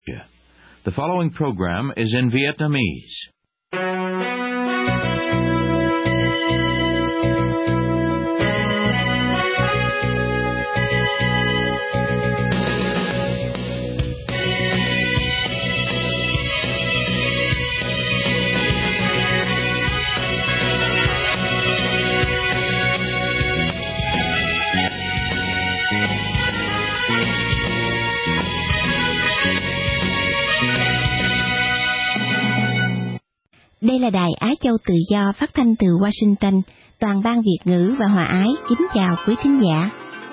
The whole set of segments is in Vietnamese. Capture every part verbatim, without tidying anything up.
The following program is in Vietnamese. Đây là Đài Á Châu Tự Do phát thanh từ Washington, toàn ban Việt ngữ và Hòa Ái kính chào quý thính giả.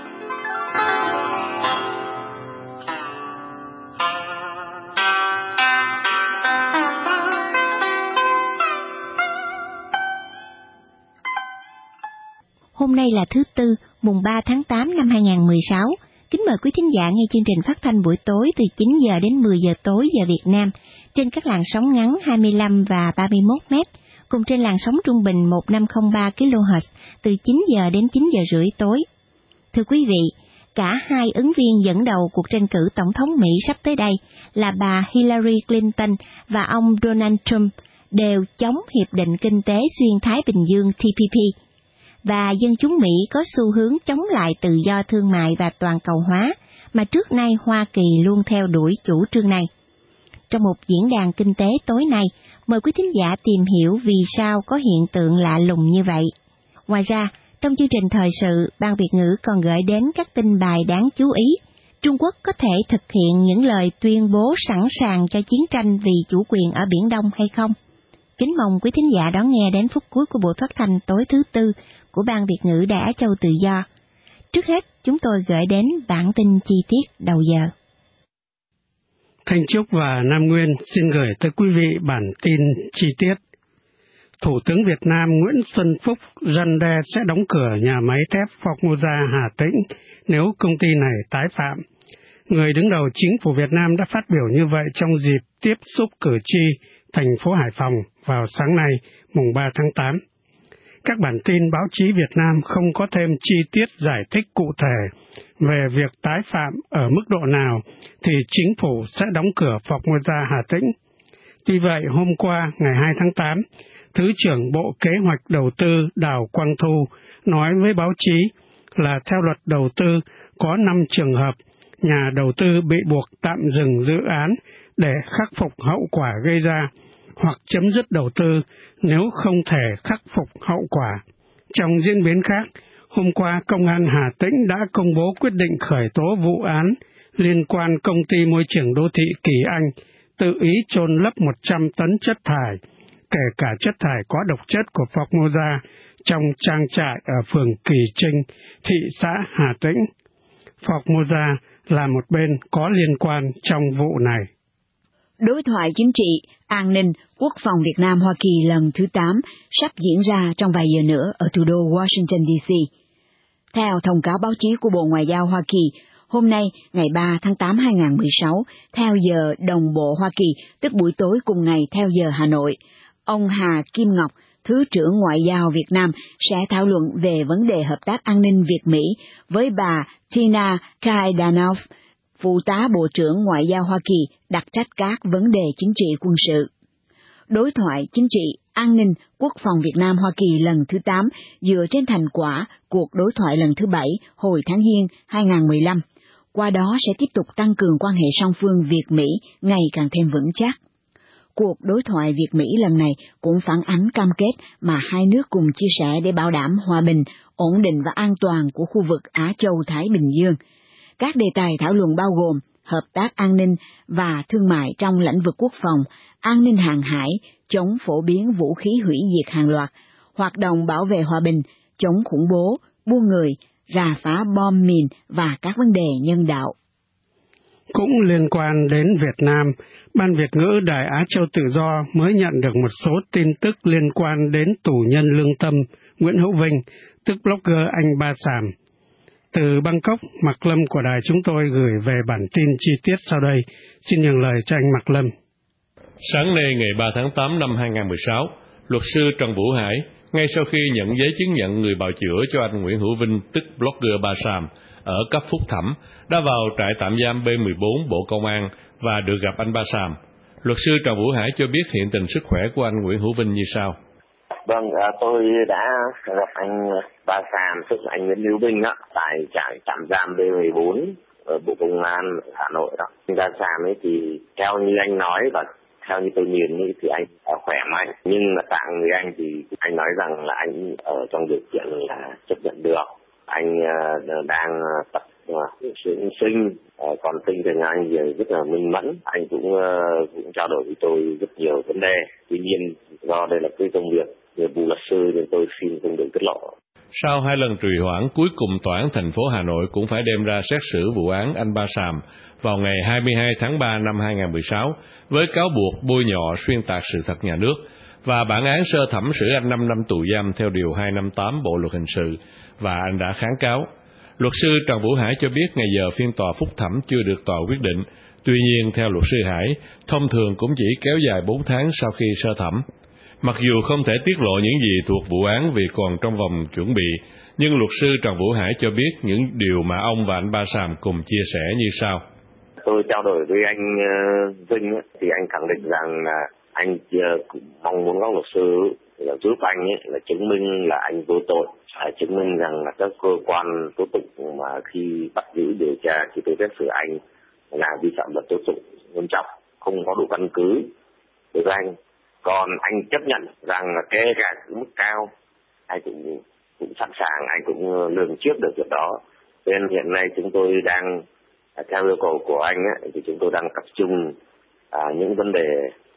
Hôm nay là thứ Tư, mùng ba tháng tám năm hai nghìn không trăm mười sáu. Kính mời quý thính giả nghe chương trình phát thanh buổi tối từ chín giờ đến mười giờ tối giờ Việt Nam trên các làn sóng ngắn hai mươi lăm và ba mươi mốt mét, cùng trên làn sóng trung bình một nghìn năm trăm lẻ ba ki lô héc từ chín giờ đến chín giờ rưỡi tối. Thưa quý vị, cả hai ứng viên dẫn đầu cuộc tranh cử tổng thống Mỹ sắp tới đây là bà Hillary Clinton và ông Donald Trump đều chống Hiệp định Kinh tế Xuyên Thái Bình Dương T P P. Và dân chúng Mỹ có xu hướng chống lại tự do thương mại và toàn cầu hóa, mà trước nay Hoa Kỳ luôn theo đuổi chủ trương này. Trong một diễn đàn kinh tế tối nay, mời quý thính giả tìm hiểu vì sao có hiện tượng lạ lùng như vậy. Ngoài ra, trong chương trình thời sự, Ban Việt ngữ còn gửi đến các tin bài đáng chú ý. Trung Quốc có thể thực hiện những lời tuyên bố sẵn sàng cho chiến tranh vì chủ quyền ở Biển Đông hay không? Kính mong quý thính giả đón nghe đến phút cuối của buổi phát thanh tối thứ Tư của Ban Việt ngữ Đài Á Châu Tự Do. Trước hết, chúng tôi gửi đến bản tin chi tiết đầu giờ. Thanh Trúc và Nam Nguyên xin gửi tới quý vị bản tin chi tiết. Thủ tướng Việt Nam Nguyễn Xuân Phúc răn đe sẽ đóng cửa nhà máy thép Formosa Hà Tĩnh nếu công ty này tái phạm. Người đứng đầu chính phủ Việt Nam đã phát biểu như vậy trong dịp tiếp xúc cử tri thành phố Hải Phòng vào sáng nay, mùng ba tháng tám. Các bản tin báo chí Việt Nam không có thêm chi tiết giải thích cụ thể về việc tái phạm ở mức độ nào thì chính phủ sẽ đóng cửa Formosa Hà Tĩnh. Tuy vậy, hôm qua, ngày hai tháng tám, Thứ trưởng Bộ Kế hoạch Đầu tư Đào Quang Thu nói với báo chí là theo luật đầu tư có năm trường hợp nhà đầu tư bị buộc tạm dừng dự án để khắc phục hậu quả gây ra hoặc chấm dứt đầu tư nếu không thể khắc phục hậu quả. Trong diễn biến khác, hôm qua Công an Hà Tĩnh đã công bố quyết định khởi tố vụ án liên quan công ty môi trường đô thị Kỳ Anh tự ý chôn lấp một trăm tấn chất thải, kể cả chất thải có độc chất của Formosa trong trang trại ở phường Kỳ Trinh, thị xã Hà Tĩnh. Formosa là một bên có liên quan trong vụ này. Đối thoại chính trị, an ninh, quốc phòng Việt Nam-Hoa Kỳ lần thứ tám sắp diễn ra trong vài giờ nữa ở thủ đô Washington D C. Theo thông cáo báo chí của Bộ Ngoại giao Hoa Kỳ, hôm nay, ngày ba tháng tám năm hai nghìn không trăm mười sáu, theo giờ đồng bộ Hoa Kỳ, tức buổi tối cùng ngày theo giờ Hà Nội, ông Hà Kim Ngọc, Thứ trưởng Ngoại giao Việt Nam sẽ thảo luận về vấn đề hợp tác an ninh Việt-Mỹ với bà Tina Kaidanov, Phụ tá Bộ trưởng Ngoại giao Hoa Kỳ đặc trách các vấn đề chính trị quân sự. Đối thoại chính trị, an ninh, quốc phòng Việt Nam-Hoa Kỳ lần thứ tám dựa trên thành quả cuộc đối thoại lần thứ bảy hồi tháng Giêng hai nghìn không trăm mười lăm. Qua đó sẽ tiếp tục tăng cường quan hệ song phương Việt-Mỹ ngày càng thêm vững chắc. Cuộc đối thoại Việt-Mỹ lần này cũng phản ánh cam kết mà hai nước cùng chia sẻ để bảo đảm hòa bình, ổn định và an toàn của khu vực Á Châu-Thái Bình Dương. Các đề tài thảo luận bao gồm hợp tác an ninh và thương mại trong lĩnh vực quốc phòng, an ninh hàng hải, chống phổ biến vũ khí hủy diệt hàng loạt, hoạt động bảo vệ hòa bình, chống khủng bố, buôn người, rà phá bom mìn và các vấn đề nhân đạo. Cũng liên quan đến Việt Nam, Ban Việt ngữ Đài Á Châu Tự Do mới nhận được một số tin tức liên quan đến tù nhân lương tâm Nguyễn Hữu Vinh, tức blogger Anh Ba Sàm. Từ Bangkok, Mạc Lâm của đài chúng tôi gửi về bản tin chi tiết sau đây. Xin nhường lời cho anh Mạc Lâm. Sáng nay ngày ba tháng tám năm hai nghìn không trăm mười sáu, luật sư Trần Vũ Hải, ngay sau khi nhận giấy chứng nhận người bào chữa cho anh Nguyễn Hữu Vinh, tức blogger Ba Sàm, ở cấp phúc thẩm, đã vào trại tạm giam B mười bốn Bộ Công an và được gặp anh Ba Sàm. Luật sư Trần Vũ Hải cho biết hiện tình sức khỏe của anh Nguyễn Hữu Vinh như sau. Vâng, tôi đã gặp anh Ba Sàm, tức là anh Nguyễn Hữu Vinh đó, tại trại tạm giam B mười bốn ở Bộ Công an Hà Nội đó. Anh Ba Sàm ấy thì theo như anh nói và theo như tôi nhìn ấy, thì anh khỏe mạnh, nhưng mà tạng người anh thì anh nói rằng là anh ở trong điều kiện là chấp nhận được. Anh đang tập dưỡng sinh, còn tinh thần anh thì rất là minh mẫn. Anh cũng cũng trao đổi với tôi rất nhiều vấn đề. Tuy nhiên do đây là cái công việc nghiệp vụ luật sư nên tôi xin không được tiết lộ. Sau hai lần trì hoãn, cuối cùng tòa án thành phố Hà Nội cũng phải đem ra xét xử vụ án anh Ba Sàm vào ngày hai mươi hai tháng ba năm hai nghìn không trăm mười sáu với cáo buộc bôi nhọ xuyên tạc sự thật nhà nước, và bản án sơ thẩm xử anh năm năm tù giam theo điều hai trăm năm mươi tám Bộ luật hình sự, và anh đã kháng cáo. Luật sư Trần Vũ Hải cho biết ngày giờ phiên tòa phúc thẩm chưa được tòa quyết định. Tuy nhiên, theo luật sư Hải, thông thường cũng chỉ kéo dài bốn tháng sau khi sơ thẩm. Mặc dù không thể tiết lộ những gì thuộc vụ án vì còn trong vòng chuẩn bị, nhưng luật sư Trần Vũ Hải cho biết những điều mà ông và anh Ba Sàm cùng chia sẻ như sau. Tôi trao đổi với anh Vinh thì anh khẳng định rằng là anh cũng mong muốn các luật sư là giúp anh ấy, là chứng minh là anh vô tội, phải chứng minh rằng là các cơ quan tố tụng mà khi bắt giữ điều tra khi tôi xét xử anh là vi phạm luật tố tụng nghiêm trọng, không có đủ căn cứ đối với anh. Còn anh chấp nhận rằng là kể cả mức cao, anh cũng cũng sẵn sàng, anh cũng lường trước được việc đó. Nên hiện nay chúng tôi đang theo yêu cầu của anh ấy, thì chúng tôi đang tập trung à, những vấn đề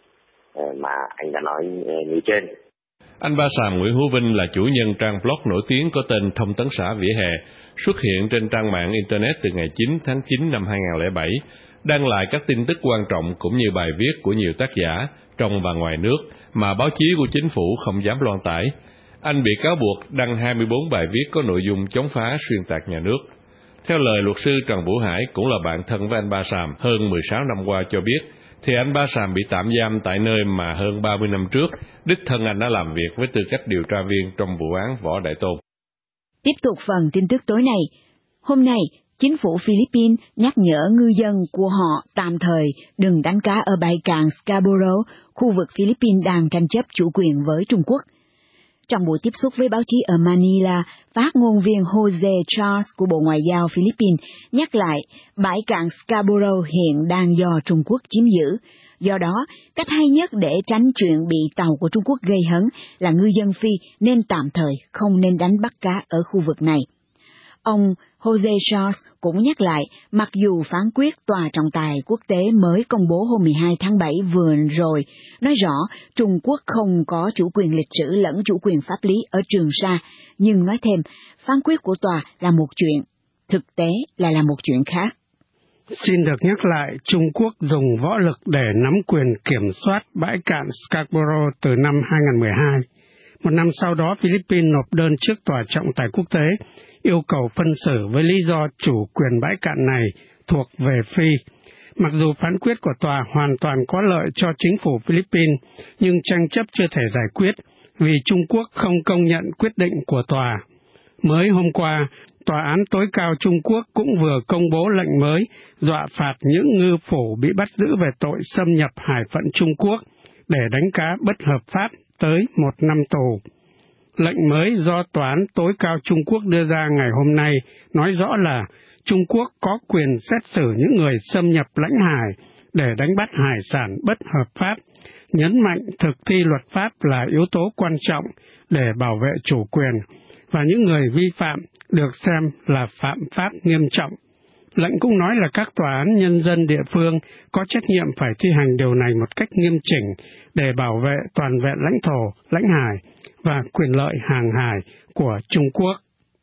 mà anh đã nói như trên. Anh Ba Sàm Nguyễn Hữu Vinh là chủ nhân trang blog nổi tiếng có tên Thông tấn xã Vỉa Hè, xuất hiện trên trang mạng Internet từ ngày chín tháng chín năm hai nghìn không trăm lẻ bảy, đăng lại các tin tức quan trọng cũng như bài viết của nhiều tác giả trong và ngoài nước mà báo chí của chính phủ không dám loan tải. Anh bị cáo buộc đăng hai mươi bốn bài viết có nội dung chống phá xuyên tạc nhà nước. Theo lời luật sư Trần Vũ Hải, cũng là bạn thân với anh Ba Sàm hơn mười sáu năm qua, cho biết, thì anh Ba Sàm bị tạm giam tại nơi mà hơn ba mươi năm trước, đích thân anh đã làm việc với tư cách điều tra viên trong vụ án Võ Đại Tôn. Tiếp tục phần tin tức tối nay. Hôm nay, chính phủ Philippines nhắc nhở ngư dân của họ tạm thời đừng đánh cá ở bãi cạn Scarborough, khu vực Philippines đang tranh chấp chủ quyền với Trung Quốc. Trong buổi tiếp xúc với báo chí ở Manila, phát ngôn viên Jose Charles của Bộ Ngoại giao Philippines nhắc lại bãi cạn Scarborough hiện đang do Trung Quốc chiếm giữ. Do đó, cách hay nhất để tránh chuyện bị tàu của Trung Quốc gây hấn là ngư dân Phi nên tạm thời không nên đánh bắt cá ở khu vực này. Ông Jose Charles cũng nhắc lại, mặc dù phán quyết Tòa trọng tài quốc tế mới công bố hôm mười hai tháng bảy vừa rồi, nói rõ Trung Quốc không có chủ quyền lịch sử lẫn chủ quyền pháp lý ở Trường Sa, nhưng nói thêm, phán quyết của Tòa là một chuyện, thực tế lại là một chuyện khác. Xin được nhắc lại, Trung Quốc dùng võ lực để nắm quyền kiểm soát bãi cạn Scarborough từ năm hai nghìn không trăm mười hai. Một năm sau đó, Philippines nộp đơn trước Tòa trọng tài quốc tế, yêu cầu phân xử với lý do chủ quyền bãi cạn này thuộc về Phi. Mặc dù phán quyết của tòa hoàn toàn có lợi cho chính phủ Philippines, nhưng tranh chấp chưa thể giải quyết vì Trung Quốc không công nhận quyết định của tòa. Mới hôm qua, Tòa án tối cao Trung Quốc cũng vừa công bố lệnh mới dọa phạt những ngư phủ bị bắt giữ về tội xâm nhập hải phận Trung Quốc để đánh cá bất hợp pháp tới một năm tù. Lệnh mới do Tòa án tối cao Trung Quốc đưa ra ngày hôm nay nói rõ là Trung Quốc có quyền xét xử những người xâm nhập lãnh hải để đánh bắt hải sản bất hợp pháp, nhấn mạnh thực thi luật pháp là yếu tố quan trọng để bảo vệ chủ quyền, và những người vi phạm được xem là phạm pháp nghiêm trọng. Lệnh cũng nói là các tòa án nhân dân địa phương có trách nhiệm phải thi hành điều này một cách nghiêm chỉnh để bảo vệ toàn vẹn lãnh thổ, lãnh hải và quyền lợi hàng hải của Trung Quốc.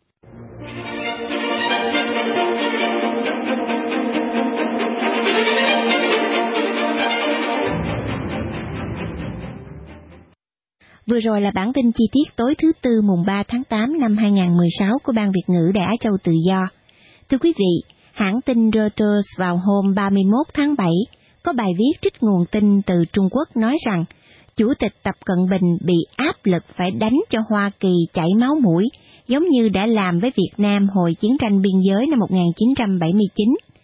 Vừa rồi là bản tin chi tiết tối thứ Tư mùng ba tháng tám năm hai nghìn không trăm mười sáu của Ban Việt ngữ Đài Á Châu Tự Do. Thưa quý vị, hãng tin Reuters vào hôm ba mươi mốt tháng bảy có bài viết trích nguồn tin từ Trung Quốc nói rằng Chủ tịch Tập Cận Bình bị áp lực phải đánh cho Hoa Kỳ chảy máu mũi, giống như đã làm với Việt Nam hồi chiến tranh biên giới năm một nghìn chín trăm bảy mươi chín.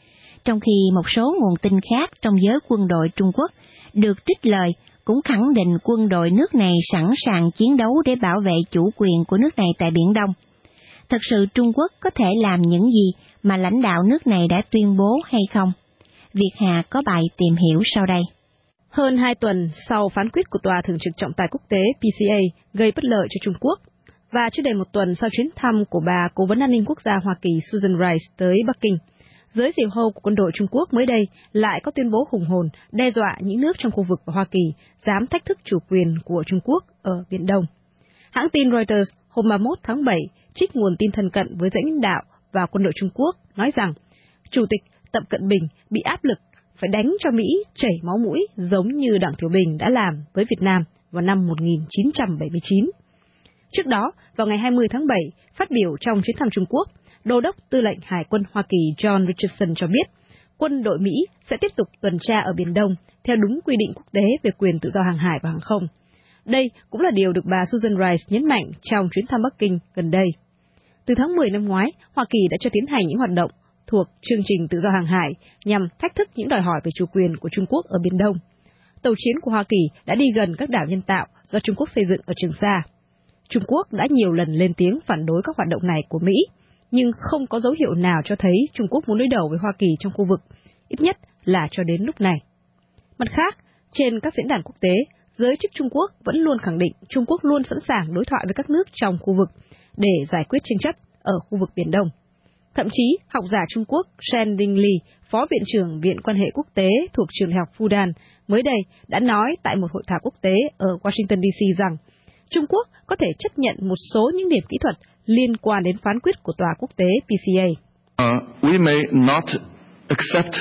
trong khi một số nguồn tin khác trong giới quân đội Trung Quốc được trích lời cũng khẳng định quân đội nước này sẵn sàng chiến đấu để bảo vệ chủ quyền của nước này tại Biển Đông. Thật sự Trung Quốc có thể làm những gì mà lãnh đạo nước này đã tuyên bố hay không? Việt Hà có bài tìm hiểu sau đây. Hơn hai tuần sau phán quyết của Tòa Thường trực Trọng tài Quốc tế P C A gây bất lợi cho Trung Quốc, và chưa đầy một tuần sau chuyến thăm của bà Cố vấn An ninh Quốc gia Hoa Kỳ Susan Rice tới Bắc Kinh, giới diều hâu của quân đội Trung Quốc mới đây lại có tuyên bố hùng hồn đe dọa những nước trong khu vực và Hoa Kỳ dám thách thức chủ quyền của Trung Quốc ở Biển Đông. Hãng tin Reuters hôm ba mươi mốt tháng bảy trích nguồn tin thân cận với lãnh đạo và quân đội Trung Quốc nói rằng Chủ tịch Tập Cận Bình bị áp lực phải đánh cho Mỹ chảy máu mũi giống như Đặng Tiểu Bình đã làm với Việt Nam vào năm một nghìn chín trăm bảy mươi chín. Trước đó, vào ngày hai mươi tháng bảy, phát biểu trong chuyến thăm Trung Quốc, Đô đốc Tư lệnh Hải quân Hoa Kỳ John Richardson cho biết quân đội Mỹ sẽ tiếp tục tuần tra ở Biển Đông theo đúng quy định quốc tế về quyền tự do hàng hải và hàng không. Đây cũng là điều được bà Susan Rice nhấn mạnh trong chuyến thăm Bắc Kinh gần đây. Từ tháng mười năm ngoái, Hoa Kỳ đã cho tiến hành những hoạt động thuộc chương trình tự do hàng hải nhằm thách thức những đòi hỏi về chủ quyền của Trung Quốc ở Biển Đông. Tàu chiến của Hoa Kỳ đã đi gần các đảo nhân tạo do Trung Quốc xây dựng ở Trường Sa. Trung Quốc đã nhiều lần lên tiếng phản đối các hoạt động này của Mỹ, nhưng không có dấu hiệu nào cho thấy Trung Quốc muốn đối đầu với Hoa Kỳ trong khu vực, ít nhất là cho đến lúc này. Mặt khác, trên các diễn đàn quốc tế, giới chức Trung Quốc vẫn luôn khẳng định Trung Quốc luôn sẵn sàng đối thoại với các nước trong khu vực để giải quyết tranh chấp ở khu vực Biển Đông. Thậm chí, học giả Trung Quốc Shen Dingli, Phó Viện trưởng Viện Quan hệ Quốc tế thuộc Trường Đại học Fudan, mới đây đã nói tại một hội thảo quốc tế ở Washington D C rằng Trung Quốc có thể chấp nhận một số những điểm kỹ thuật liên quan đến phán quyết của Tòa quốc tế P C A. Uh, we may not accept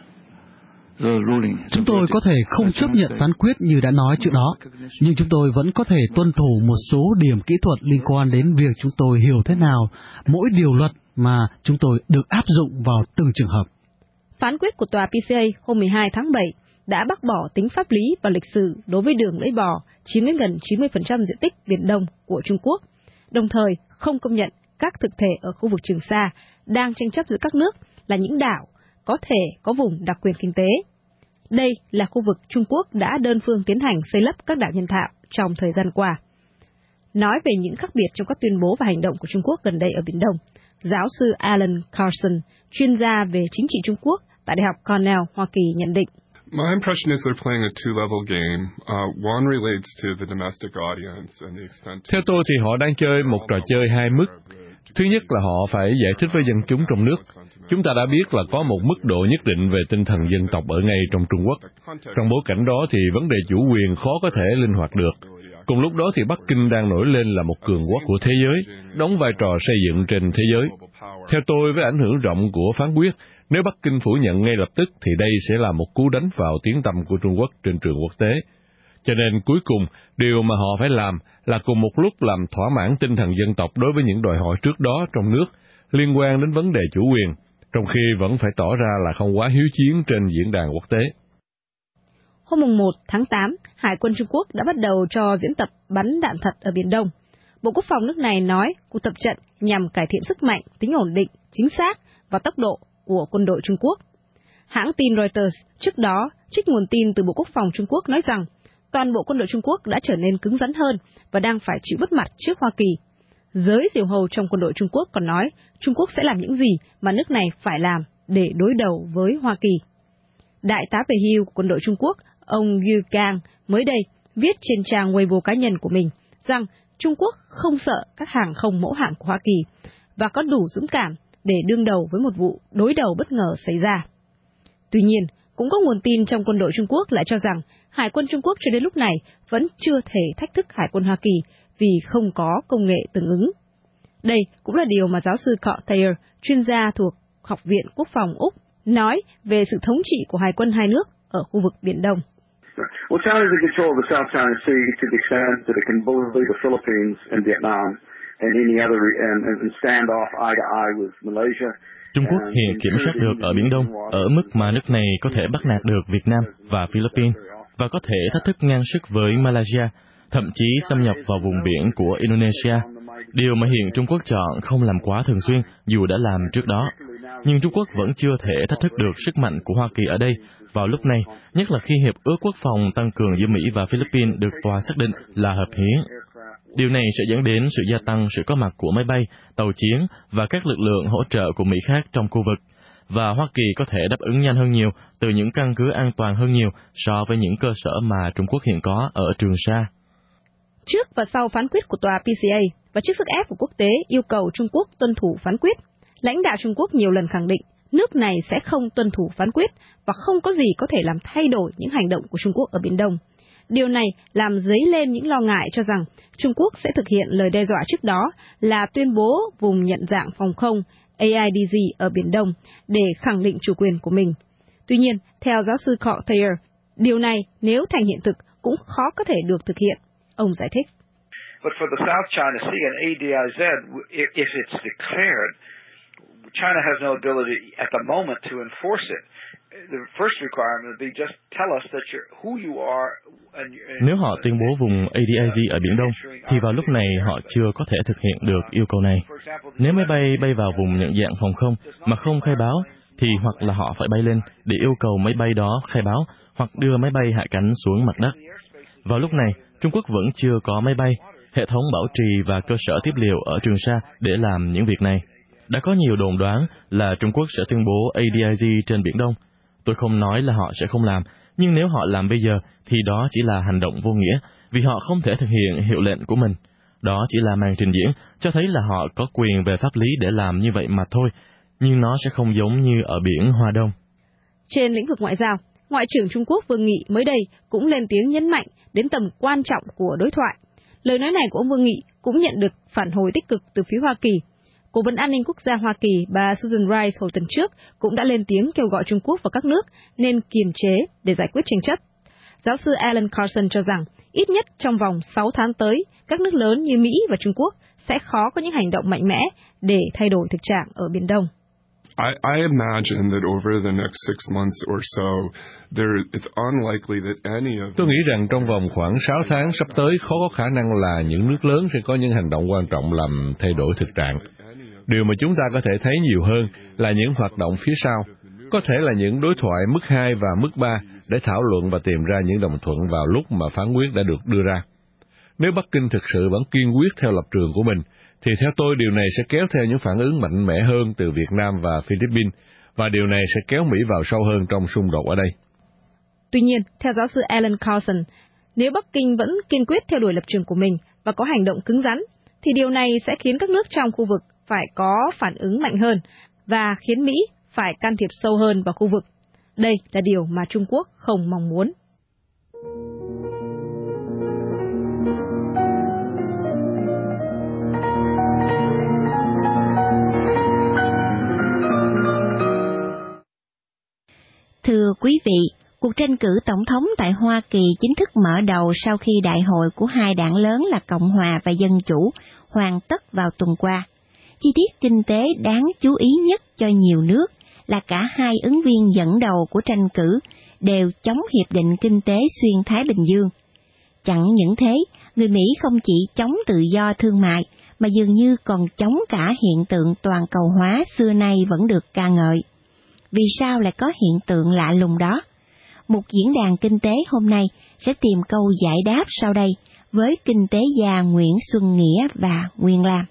the ruling. Chúng tôi có thể không chấp nhận phán quyết như đã nói trước đó, nhưng chúng tôi vẫn có thể tuân thủ một số điểm kỹ thuật liên quan đến việc chúng tôi hiểu thế nào mỗi điều luật mà chúng tôi được áp dụng vào từng trường hợp. Phán quyết của Tòa P C A hôm mười hai tháng bảy đã bác bỏ tính pháp lý và lịch sử đối với đường lưỡi bò chiếm đến gần chín mươi phần trăm diện tích Biển Đông của Trung Quốc, đồng thời không công nhận các thực thể ở khu vực Trường Sa đang tranh chấp giữa các nước là những đảo có thể có vùng đặc quyền kinh tế. Đây là khu vực Trung Quốc đã đơn phương tiến hành xây lấp các đảo nhân tạo trong thời gian qua. Nói về những khác biệt trong các tuyên bố và hành động của Trung Quốc gần đây ở Biển Đông, giáo sư Alan Carson, chuyên gia về chính trị Trung Quốc tại Đại học Cornell, Hoa Kỳ nhận định. My impression is they're playing a two-level game. Uh, one relates to the domestic audience and the extent. Theo tôi thì họ đang chơi một trò chơi hai mức. Thứ nhất là họ phải giải thích với dân chúng trong nước. Chúng ta đã biết là có một mức độ nhất định về tinh thần dân tộc ở ngay trong Trung Quốc. Trong bối cảnh đó thì vấn đề chủ quyền khó có thể linh hoạt được. Cùng lúc đó thì Bắc Kinh đang nổi lên là một cường quốc của thế giới, đóng vai trò xây dựng trên thế giới. Theo tôi, với ảnh hưởng rộng của phán quyết, nếu Bắc Kinh phủ nhận ngay lập tức thì đây sẽ là một cú đánh vào tiếng tăm của Trung Quốc trên trường quốc tế. Cho nên cuối cùng, điều mà họ phải làm là cùng một lúc làm thỏa mãn tinh thần dân tộc đối với những đòi hỏi trước đó trong nước liên quan đến vấn đề chủ quyền, trong khi vẫn phải tỏ ra là không quá hiếu chiến trên diễn đàn quốc tế. Hôm một tháng tám, Hải quân Trung Quốc đã bắt đầu cho diễn tập bắn đạn thật ở Biển Đông. Bộ Quốc phòng nước này nói cuộc tập trận nhằm cải thiện sức mạnh, tính ổn định, chính xác và tốc độ của quân đội Trung Quốc. Hãng tin Reuters trước đó trích nguồn tin từ Bộ Quốc phòng Trung Quốc nói rằng toàn bộ quân đội Trung Quốc đã trở nên cứng rắn hơn và đang phải chịu mất mặt trước Hoa Kỳ. Giới diều hâu trong quân đội Trung Quốc còn nói Trung Quốc sẽ làm những gì mà nước này phải làm để đối đầu với Hoa Kỳ. Đại tá về hưu của quân đội Trung Quốc, ông Yu Kang, mới đây viết trên trang Weibo cá nhân của mình rằng Trung Quốc không sợ các hàng không mẫu hạm của Hoa Kỳ và có đủ dũng cảm để đương đầu với một vụ đối đầu bất ngờ xảy ra. Tuy nhiên, cũng có nguồn tin trong quân đội Trung Quốc lại cho rằng Hải quân Trung Quốc cho đến lúc này vẫn chưa thể thách thức Hải quân Hoa Kỳ vì không có công nghệ tương ứng. Đây cũng là điều mà giáo sư Court Thayer, chuyên gia thuộc Học viện Quốc phòng Úc, nói về sự thống trị của Hải quân hai nước ở khu vực Biển Đông. Well, China is in control of the South China Sea to the extent that it can bully the Philippines and Vietnam and any other and, and stand off eye to eye with Malaysia. Trung Quốc hiện kiểm soát được ở Biển Đông ở mức mà nước này có thể bắt nạt được Việt Nam và Philippines và có thể thách thức ngang sức với Malaysia, thậm chí xâm nhập vào vùng biển của Indonesia. Điều mà hiện Trung Quốc chọn không làm quá thường xuyên dù đã làm trước đó. nhưng Trung Quốc vẫn chưa thể thách thức được sức mạnh của Hoa Kỳ ở đây vào lúc này, nhất là khi Hiệp ước Quốc phòng tăng cường giữa Mỹ và Philippines được tòa xác định là hợp hiến. Điều này sẽ dẫn đến sự gia tăng sự có mặt của máy bay, tàu chiến và các lực lượng hỗ trợ của Mỹ khác trong khu vực, và Hoa Kỳ có thể đáp ứng nhanh hơn nhiều từ những căn cứ an toàn hơn nhiều so với những cơ sở mà Trung Quốc hiện có ở Trường Sa. Trước và sau phán quyết của tòa pê xê a và trước sức ép của quốc tế yêu cầu Trung Quốc tuân thủ phán quyết, lãnh đạo Trung Quốc nhiều lần khẳng định nước này sẽ không tuân thủ phán quyết và không có gì có thể làm thay đổi những hành động của Trung Quốc ở Biển Đông. Điều này làm dấy lên những lo ngại cho rằng Trung Quốc sẽ thực hiện lời đe dọa trước đó là tuyên bố vùng nhận dạng phòng không a i đê giê ở Biển Đông để khẳng định chủ quyền của mình. Tuy nhiên, theo giáo sư Carl Thayer, điều này nếu thành hiện thực cũng khó có thể được thực hiện. Ông giải thích. But for the South China Sea and A D I Z, if it's declared, China has no ability at the moment to enforce it. The first requirement would be just tell us that you're who you are. Nếu họ tuyên bố vùng a đê i giê ở Biển Đông, thì vào lúc này họ chưa có thể thực hiện được yêu cầu này. Nếu máy bay bay vào vùng nhận dạng phòng không mà không khai báo, thì hoặc là họ phải bay lên để yêu cầu máy bay đó khai báo, hoặc đưa máy bay hạ cánh xuống mặt đất. Vào lúc này, Trung Quốc vẫn chưa có máy bay, hệ thống bảo trì và cơ sở tiếp liệu ở Trường Sa để làm những việc này. Đã có nhiều đồn đoán là Trung Quốc sẽ tuyên bố a đê i giê trên Biển Đông. Tôi không nói là họ sẽ không làm, nhưng nếu họ làm bây giờ thì đó chỉ là hành động vô nghĩa, vì họ không thể thực hiện hiệu lệnh của mình. Đó chỉ là màn trình diễn, cho thấy là họ có quyền về pháp lý để làm như vậy mà thôi, nhưng nó sẽ không giống như ở Biển Hoa Đông. Trên lĩnh vực ngoại giao, Ngoại trưởng Trung Quốc Vương Nghị mới đây cũng lên tiếng nhấn mạnh đến tầm quan trọng của đối thoại. Lời nói này của ông Vương Nghị cũng nhận được phản hồi tích cực từ phía Hoa Kỳ. Cố vấn an ninh quốc gia Hoa Kỳ bà Susan Rice hồi tuần trước cũng đã lên tiếng kêu gọi Trung Quốc và các nước nên kiềm chế để giải quyết tranh chấp. Giáo sư Alan Carson cho rằng ít nhất trong vòng sáu tháng tới, các nước lớn như Mỹ và Trung Quốc sẽ khó có những hành động mạnh mẽ để thay đổi thực trạng ở Biển Đông. I, I imagine that over the next six months or so, there, it's unlikely that any of... Tôi nghĩ rằng trong vòng khoảng sáu tháng sắp tới khó có khả năng là những nước lớn sẽ có những hành động quan trọng làm thay đổi thực trạng. Điều mà chúng ta có thể thấy nhiều hơn là những hoạt động phía sau, có thể là những đối thoại mức hai và mức ba để thảo luận và tìm ra những đồng thuận vào lúc mà phán quyết đã được đưa ra. Nếu Bắc Kinh thực sự vẫn kiên quyết theo lập trường của mình, thì theo tôi điều này sẽ kéo theo những phản ứng mạnh mẽ hơn từ Việt Nam và Philippines, và điều này sẽ kéo Mỹ vào sâu hơn trong xung đột ở đây. Tuy nhiên, theo giáo sư Alan Carson, nếu Bắc Kinh vẫn kiên quyết theo đuổi lập trường của mình và có hành động cứng rắn, thì điều này sẽ khiến các nước trong khu vực phải có phản ứng mạnh hơn và khiến Mỹ phải can thiệp sâu hơn vào khu vực. Đây là điều mà Trung Quốc không mong muốn. Thưa quý vị, cuộc tranh cử tổng thống tại Hoa Kỳ chính thức mở đầu sau khi đại hội của hai đảng lớn là Cộng hòa và Dân chủ hoàn tất vào tuần qua. Chi tiết kinh tế đáng chú ý nhất cho nhiều nước là cả hai ứng viên dẫn đầu của tranh cử đều chống Hiệp định Kinh tế Xuyên Thái Bình Dương. Chẳng những thế, người Mỹ không chỉ chống tự do thương mại, mà dường như còn chống cả hiện tượng toàn cầu hóa xưa nay vẫn được ca ngợi. Vì sao lại có hiện tượng lạ lùng đó? Một diễn đàn kinh tế hôm nay sẽ tìm câu giải đáp sau đây với kinh tế gia Nguyễn Xuân Nghĩa và Nguyên Lam.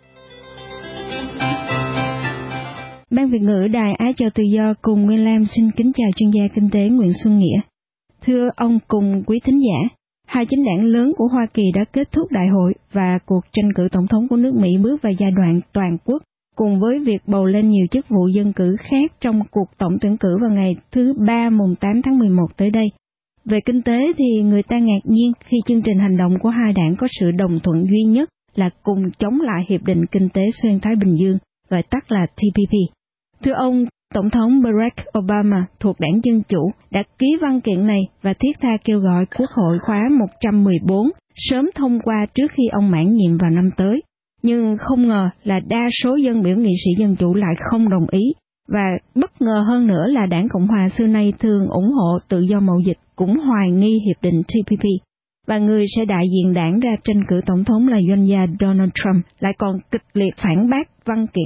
Ban Việt ngữ Đài Á Châu Tự Do cùng Nguyên Lam xin kính chào chuyên gia kinh tế Nguyễn Xuân Nghĩa. Thưa ông cùng quý thính giả, hai chính đảng lớn của Hoa Kỳ đã kết thúc đại hội và cuộc tranh cử tổng thống của nước Mỹ bước vào giai đoạn toàn quốc, cùng với việc bầu lên nhiều chức vụ dân cử khác trong cuộc tổng tuyển cử vào ngày thứ Ba mùng tám tháng mười một tới đây. Về kinh tế thì người ta ngạc nhiên khi chương trình hành động của hai đảng có sự đồng thuận duy nhất là cùng chống lại Hiệp định Kinh tế Xuyên Thái Bình Dương, gọi tắt là T P P. Thưa ông, Tổng thống Barack Obama thuộc đảng Dân Chủ đã ký văn kiện này và thiết tha kêu gọi Quốc hội khóa một trăm mười bốn sớm thông qua trước khi ông mãn nhiệm vào năm tới. Nhưng không ngờ là đa số dân biểu nghị sĩ Dân Chủ lại không đồng ý, và bất ngờ hơn nữa là đảng Cộng hòa xưa nay thường ủng hộ tự do mậu dịch cũng hoài nghi hiệp định T P P. Và người sẽ đại diện đảng ra tranh cử tổng thống là doanh gia Donald Trump lại còn kịch liệt phản bác văn kiện này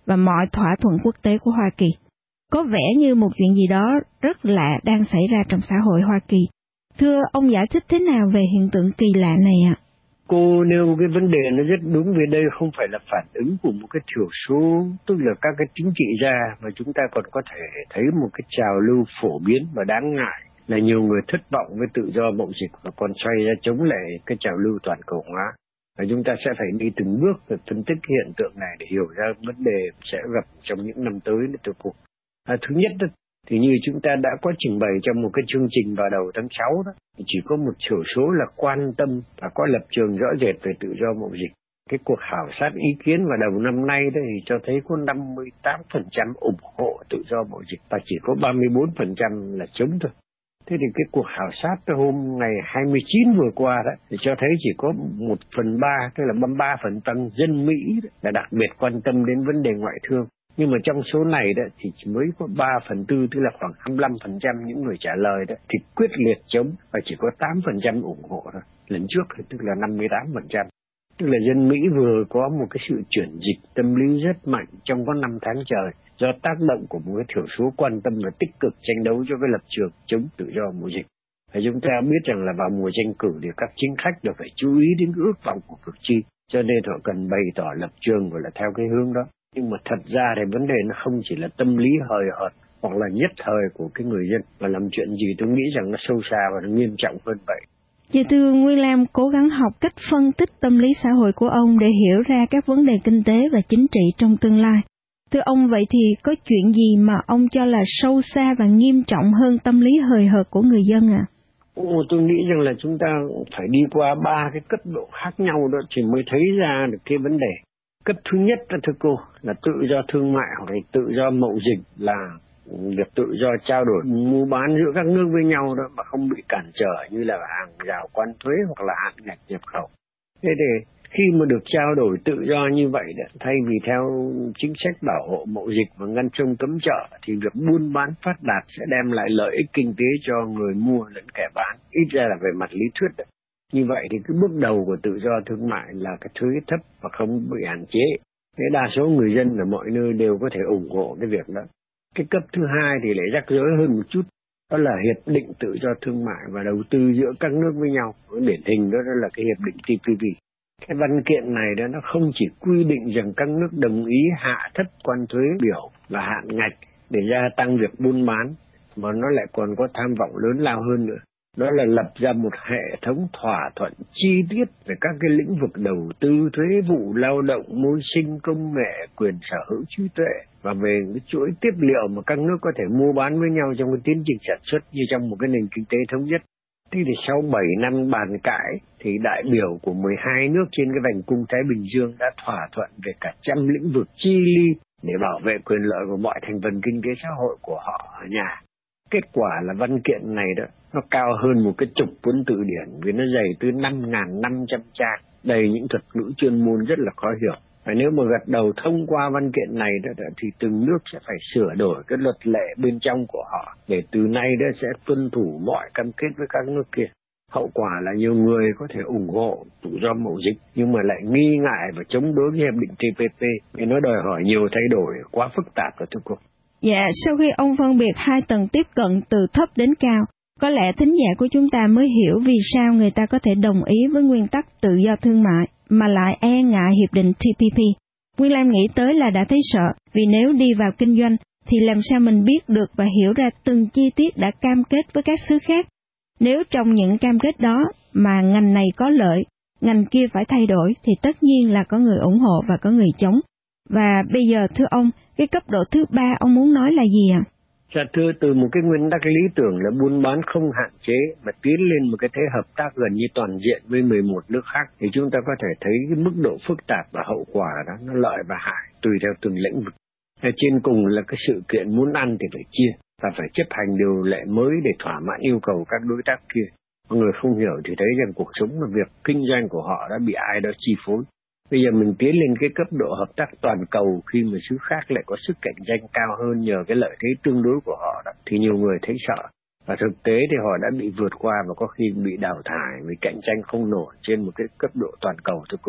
và mọi thỏa thuận quốc tế của Hoa Kỳ. Có vẻ như một chuyện gì đó rất lạ đang xảy ra trong xã hội Hoa Kỳ. Thưa ông, giải thích thế nào về hiện tượng kỳ lạ này ạ? Cô nêu cái vấn đề nó rất đúng, vì đây không phải là phản ứng của một cái thiểu số, tức là các cái chính trị gia, mà chúng ta còn có thể thấy một cái trào lưu phổ biến và đáng ngại là nhiều người thất vọng với tự do mậu dịch và còn xoay ra chống lại cái trào lưu toàn cầu hóa. Và chúng ta sẽ phải đi từng bước để phân tích cái hiện tượng này để hiểu ra vấn đề sẽ gặp trong những năm tới nữa thưa cô. À, thứ nhất thì như chúng ta đã có trình bày trong một cái chương trình vào đầu tháng sáu đó, chỉ có một thiểu số là quan tâm và có lập trường rõ rệt về tự do mậu dịch. Cái cuộc khảo sát ý kiến vào đầu năm nay đó thì cho thấy có năm mươi tám phần trăm ủng hộ tự do mậu dịch và chỉ có ba mươi bốn phần trăm là chống thôi. Thế thì cái cuộc khảo sát hôm ngày hai mươi chín vừa qua đó thì cho thấy chỉ có một phần ba, tức là ba mươi ba phần trăm dân Mỹ đó, là đặc biệt quan tâm đến vấn đề ngoại thương. Nhưng mà trong số này đó thì chỉ mới có ba phần tư, tức là khoảng hai mươi lăm phần trăm những người trả lời đó thì quyết liệt chống và chỉ có tám phần trăm ủng hộ thôi. Lần trước thì tức là năm mươi tám phần trăm. Tức là dân Mỹ vừa có một cái sự chuyển dịch tâm lý rất mạnh trong có năm tháng trời do tác động của một cái thiểu số quan tâm và tích cực tranh đấu cho cái lập trường chống tự do mậu dịch. Và chúng ta biết rằng là vào mùa tranh cử thì các chính khách đều phải chú ý đến ước vọng của cử tri, cho nên họ cần bày tỏ lập trường gọi là theo cái hướng đó. Nhưng mà thật ra thì vấn đề nó không chỉ là tâm lý hời hợt hoặc là nhất thời của cái người dân, mà làm chuyện gì tôi nghĩ rằng nó sâu xa và nó nghiêm trọng hơn vậy. Dạ thưa Nguyên Lam, cố gắng học cách phân tích tâm lý xã hội của ông để hiểu ra các vấn đề kinh tế và chính trị trong tương lai. Thưa ông, vậy thì có chuyện gì mà ông cho là sâu xa và nghiêm trọng hơn tâm lý hời hợt của người dân à? Ồ, tôi nghĩ rằng là chúng ta phải đi qua ba cái cấp độ khác nhau đó thì mới thấy ra được cái vấn đề. Cấp thứ nhất là thưa cô là tự do thương mại hoặc là tự do mậu dịch, là việc tự do trao đổi mua bán giữa các nước với nhau đó mà không bị cản trở như là hàng rào quan thuế hoặc là hạn ngạch nhập khẩu. Thế thì khi mà được trao đổi tự do như vậy đó, thay vì theo chính sách bảo hộ mậu dịch và ngăn sông cấm chợ thì việc buôn bán phát đạt sẽ đem lại lợi ích kinh tế cho người mua lẫn kẻ bán, ít ra là về mặt lý thuyết đó. Như vậy thì cái bước đầu của tự do thương mại là cái thuế thấp và không bị hạn chế. Thế đa số người dân ở mọi nơi đều có thể ủng hộ cái việc đó. Cái cấp thứ hai thì lại rắc rối hơn một chút, đó là hiệp định tự do thương mại và đầu tư giữa các nước với nhau. Cái điển hình đó, đó là cái hiệp định T P P. Cái văn kiện này đó nó không chỉ quy định rằng các nước đồng ý hạ thấp quan thuế biểu và hạn ngạch để gia tăng việc buôn bán, mà nó lại còn có tham vọng lớn lao hơn nữa. Đó là lập ra một hệ thống thỏa thuận chi tiết về các cái lĩnh vực đầu tư, thuế vụ, lao động, môi sinh, công nghệ, quyền sở hữu trí tuệ và về cái chuỗi tiếp liệu mà các nước có thể mua bán với nhau trong cái tiến trình sản xuất như trong một cái nền kinh tế thống nhất. Thế thì sau bảy năm bàn cãi thì đại biểu của mười hai nước trên cái vành cung Thái Bình Dương đã thỏa thuận về cả trăm lĩnh vực chi li để bảo vệ quyền lợi của mọi thành phần kinh tế xã hội của họ ở nhà. Kết quả là văn kiện này đó nó cao hơn một cái chục cuốn từ điển vì nó dày tới năm nghìn năm trăm trang, đầy những thuật ngữ chuyên môn rất là khó hiểu. Và nếu mà gật đầu thông qua văn kiện này đó, đó thì từng nước sẽ phải sửa đổi cái luật lệ bên trong của họ để từ nay đó sẽ tuân thủ mọi cam kết với các nước kia. Hậu quả là nhiều người có thể ủng hộ tự do mậu dịch nhưng mà lại nghi ngại và chống đối với hiệp định T P P vì nó đòi hỏi nhiều thay đổi quá phức tạp rồi thưa cô. Dạ, sau khi ông phân biệt hai tầng tiếp cận từ thấp đến cao, có lẽ thính giả của chúng ta mới hiểu vì sao người ta có thể đồng ý với nguyên tắc tự do thương mại mà lại e ngại hiệp định T P P. Nguyên Lam nghĩ tới là đã thấy sợ, vì nếu đi vào kinh doanh thì làm sao mình biết được và hiểu ra từng chi tiết đã cam kết với các xứ khác. Nếu trong những cam kết đó mà ngành này có lợi, ngành kia phải thay đổi thì tất nhiên là có người ủng hộ và có người chống. Và bây giờ thưa ông, cái cấp độ thứ ba ông muốn nói là gì ạ? À? Dạ thưa, từ một cái nguyên tắc lý tưởng là buôn bán không hạn chế mà tiến lên một cái thế hợp tác gần như toàn diện với mười một nước khác thì chúng ta có thể thấy cái mức độ phức tạp và hậu quả đó nó lợi và hại tùy theo từng lĩnh vực. Và trên cùng là cái sự kiện muốn ăn thì phải chia và phải chấp hành điều lệ mới để thỏa mãn yêu cầu các đối tác kia. Mọi người không hiểu thì thấy rằng cuộc sống và việc kinh doanh của họ đã bị ai đó chi phối. Bây giờ mình tiến lên cái cấp độ hợp tác toàn cầu khi mà xứ khác lại có sức cạnh tranh cao hơn nhờ cái lợi thế tương đối của họ đó, thì nhiều người thấy sợ. Và thực tế thì họ đã bị vượt qua và có khi bị đào thải vì cạnh tranh không nổi trên một cái cấp độ toàn cầu thưa cô.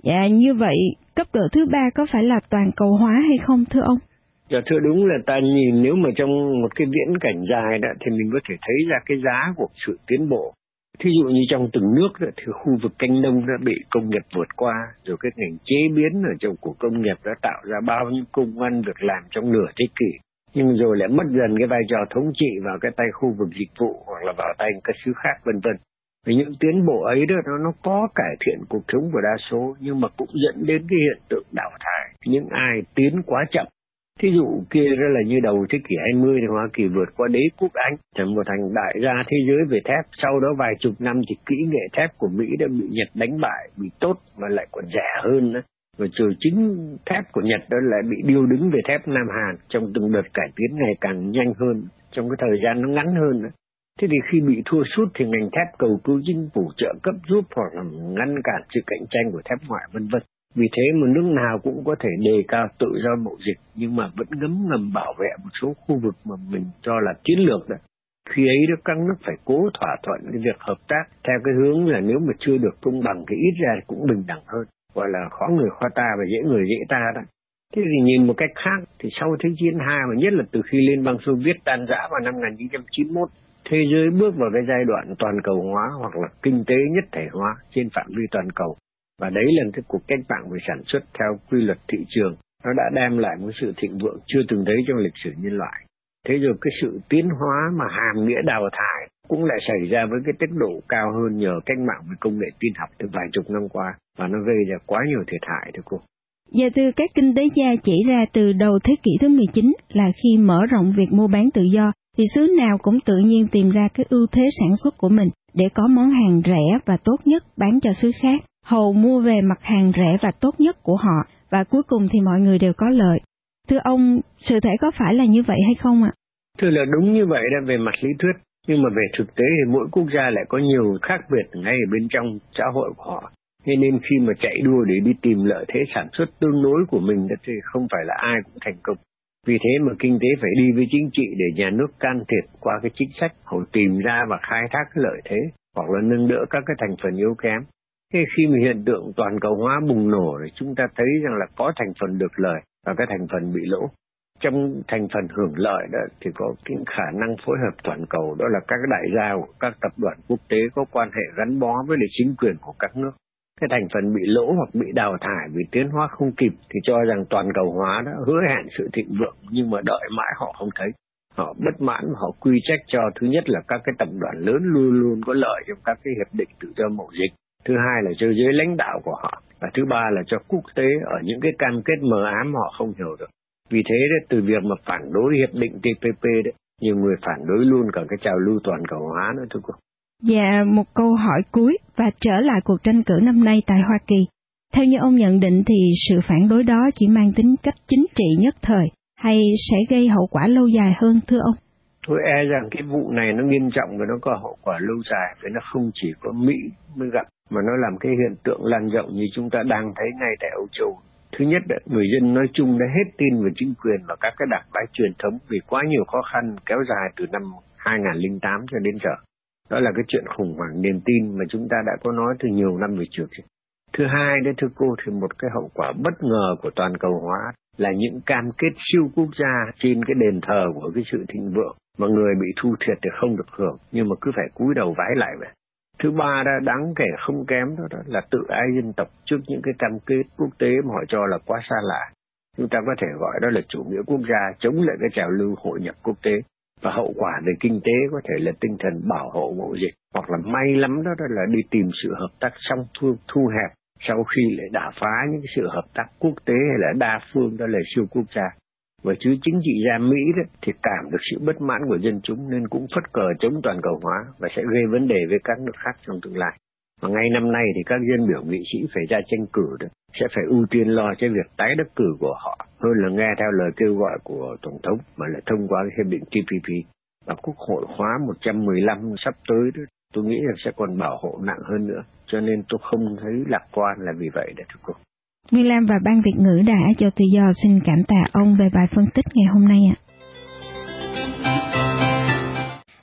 Dạ, như vậy cấp độ thứ ba có phải là toàn cầu hóa hay không thưa ông? Dạ thưa, đúng là ta nhìn nếu mà trong một cái viễn cảnh dài đó thì mình có thể thấy ra cái giá của sự tiến bộ. Thí dụ như trong từng nước đó, thì khu vực canh nông đã bị công nghiệp vượt qua, rồi cái ngành chế biến ở trong của công nghiệp đã tạo ra bao nhiêu công ăn việc làm trong nửa thế kỷ. Nhưng rồi lại mất dần cái vai trò thống trị vào cái tay khu vực dịch vụ hoặc là vào tay các xứ khác vân vân. Vì những tiến bộ ấy đó nó, nó có cải thiện cuộc sống của đa số, nhưng mà cũng dẫn đến cái hiện tượng đào thải những ai tiến quá chậm. Thí dụ kia đó là như đầu thế kỷ hai mươi thì Hoa Kỳ vượt qua đế quốc Anh, trở thành đại gia thế giới về thép. Sau đó vài chục năm thì kỹ nghệ thép của Mỹ đã bị Nhật đánh bại, bị tốt mà lại còn rẻ hơn đó. Và rồi chính thép của Nhật đó lại bị điêu đứng về thép Nam Hàn trong từng đợt cải tiến ngày càng nhanh hơn, trong cái thời gian nó ngắn hơn đó. Thế thì khi bị thua sút thì ngành thép cầu cứu chính phủ trợ cấp giúp hoặc là ngăn cản sự cạnh tranh của thép ngoại vân vân. Vì thế một nước nào cũng có thể đề cao tự do mậu dịch, nhưng mà vẫn ngấm ngầm bảo vệ một số khu vực mà mình cho là chiến lược đó. Khi ấy đó các nước phải cố thỏa thuận cái việc hợp tác theo cái hướng là nếu mà chưa được công bằng thì ít ra cũng bình đẳng hơn, gọi là khó người khó ta và dễ người dễ ta đó. Thế thì nhìn một cách khác thì sau Thế chiến hai và nhất là từ khi Liên bang Xô Viết tan rã vào năm một nghìn chín trăm chín mươi mốt, thế giới bước vào cái giai đoạn toàn cầu hóa hoặc là kinh tế nhất thể hóa trên phạm vi toàn cầu. Và đấy là cái cuộc cách mạng về sản xuất theo quy luật thị trường. Nó đã đem lại một sự thịnh vượng chưa từng thấy trong lịch sử nhân loại. Thế rồi cái sự tiến hóa mà hàm nghĩa đào thải cũng lại xảy ra với cái tốc độ cao hơn nhờ cách mạng về công nghệ tin học từ vài chục năm qua. Và nó gây ra quá nhiều thiệt hại thưa cô. Và từ các kinh tế gia chỉ ra từ đầu thế kỷ thứ mười chín là khi mở rộng việc mua bán tự do, thì xứ nào cũng tự nhiên tìm ra cái ưu thế sản xuất của mình để có món hàng rẻ và tốt nhất bán cho xứ khác. Hầu mua về mặt hàng rẻ và tốt nhất của họ, và cuối cùng thì mọi người đều có lợi. Thưa ông, sự thể có phải là như vậy hay không ạ? Thưa là đúng như vậy đó về mặt lý thuyết, nhưng mà về thực tế thì mỗi quốc gia lại có nhiều khác biệt ngay ở bên trong xã hội của họ. Thế nên khi mà chạy đua để đi tìm lợi thế sản xuất tương đối của mình thì không phải là ai cũng thành công. Vì thế mà kinh tế phải đi với chính trị để nhà nước can thiệp qua cái chính sách, họ tìm ra và khai thác cái lợi thế, hoặc là nâng đỡ các cái thành phần yếu kém. Thế khi mà hiện tượng toàn cầu hóa bùng nổ thì chúng ta thấy rằng là có thành phần được lợi và cái thành phần bị lỗ. Trong thành phần hưởng lợi đó thì có cái khả năng phối hợp toàn cầu, đó là các đại gia của các tập đoàn quốc tế có quan hệ gắn bó với lại chính quyền của các nước. Cái thành phần bị lỗ hoặc bị đào thải vì tiến hóa không kịp thì cho rằng toàn cầu hóa đã hứa hẹn sự thịnh vượng, nhưng mà đợi mãi họ không thấy. Họ bất mãn, họ quy trách cho thứ nhất là các cái tập đoàn lớn luôn luôn có lợi trong các cái hiệp định tự do mậu dịch. Thứ hai là cho giới lãnh đạo của họ. Và thứ ba là cho quốc tế ở những cái cam kết mờ ám họ không hiểu được. Vì thế đấy, từ việc mà phản đối hiệp định T P P đấy, nhiều người phản đối luôn cả cái trào lưu toàn cầu hóa nữa thưa cô. Dạ, một câu hỏi cuối và trở lại cuộc tranh cử năm nay tại Hoa Kỳ. Theo như ông nhận định thì sự phản đối đó chỉ mang tính cách chính trị nhất thời hay sẽ gây hậu quả lâu dài hơn thưa ông? Tôi e rằng cái vụ này nó nghiêm trọng và nó có hậu quả lâu dài, vì nó không chỉ có Mỹ mới gặp mà nó làm cái hiện tượng lan rộng như chúng ta đang thấy ngay tại Âu Châu. Thứ nhất, người dân nói chung đã hết tin vào chính quyền và các cái đảng phái truyền thống vì quá nhiều khó khăn kéo dài từ năm hai nghìn không trăm lẻ tám cho đến giờ. Đó là cái chuyện khủng hoảng niềm tin mà chúng ta đã có nói từ nhiều năm về trước. Thứ hai, đấy thưa cô, thì một cái hậu quả bất ngờ của toàn cầu hóa là những cam kết siêu quốc gia trên cái đền thờ của cái sự thịnh vượng mà người bị thu thiệt thì không được hưởng, nhưng mà cứ phải cúi đầu vái lại vậy. Thứ ba, đã đáng kể không kém đó, đó là tự ái dân tộc trước những cái cam kết quốc tế mà họ cho là quá xa lạ. Chúng ta có thể gọi đó là chủ nghĩa quốc gia chống lại cái trào lưu hội nhập quốc tế. Và hậu quả về kinh tế có thể là tinh thần bảo hộ mậu dịch, hoặc là may lắm đó, đó là đi tìm sự hợp tác song phương thu hẹp sau khi lại đả phá những cái sự hợp tác quốc tế hay là đa phương, đó là siêu quốc gia. Và chứ chính trị gia Mỹ đó thì cảm được sự bất mãn của dân chúng nên cũng phất cờ chống toàn cầu hóa và sẽ gây vấn đề với các nước khác trong tương lai. Và ngay năm nay thì các dân biểu nghị sĩ phải ra tranh cử đó, sẽ phải ưu tiên lo cho việc tái đắc cử của họ hơn là nghe theo lời kêu gọi của Tổng thống mà lại thông qua cái hiệp định T P P. Và Quốc hội khóa một trăm mười lăm sắp tới đó, tôi nghĩ là sẽ còn bảo hộ nặng hơn nữa. Cho nên tôi không thấy lạc quan là vì vậy đấy thưa cô. Nguyên Lam và Ban Việt ngữ Đài Á Châu Tự Do xin cảm tạ ông về bài phân tích ngày hôm nay ạ.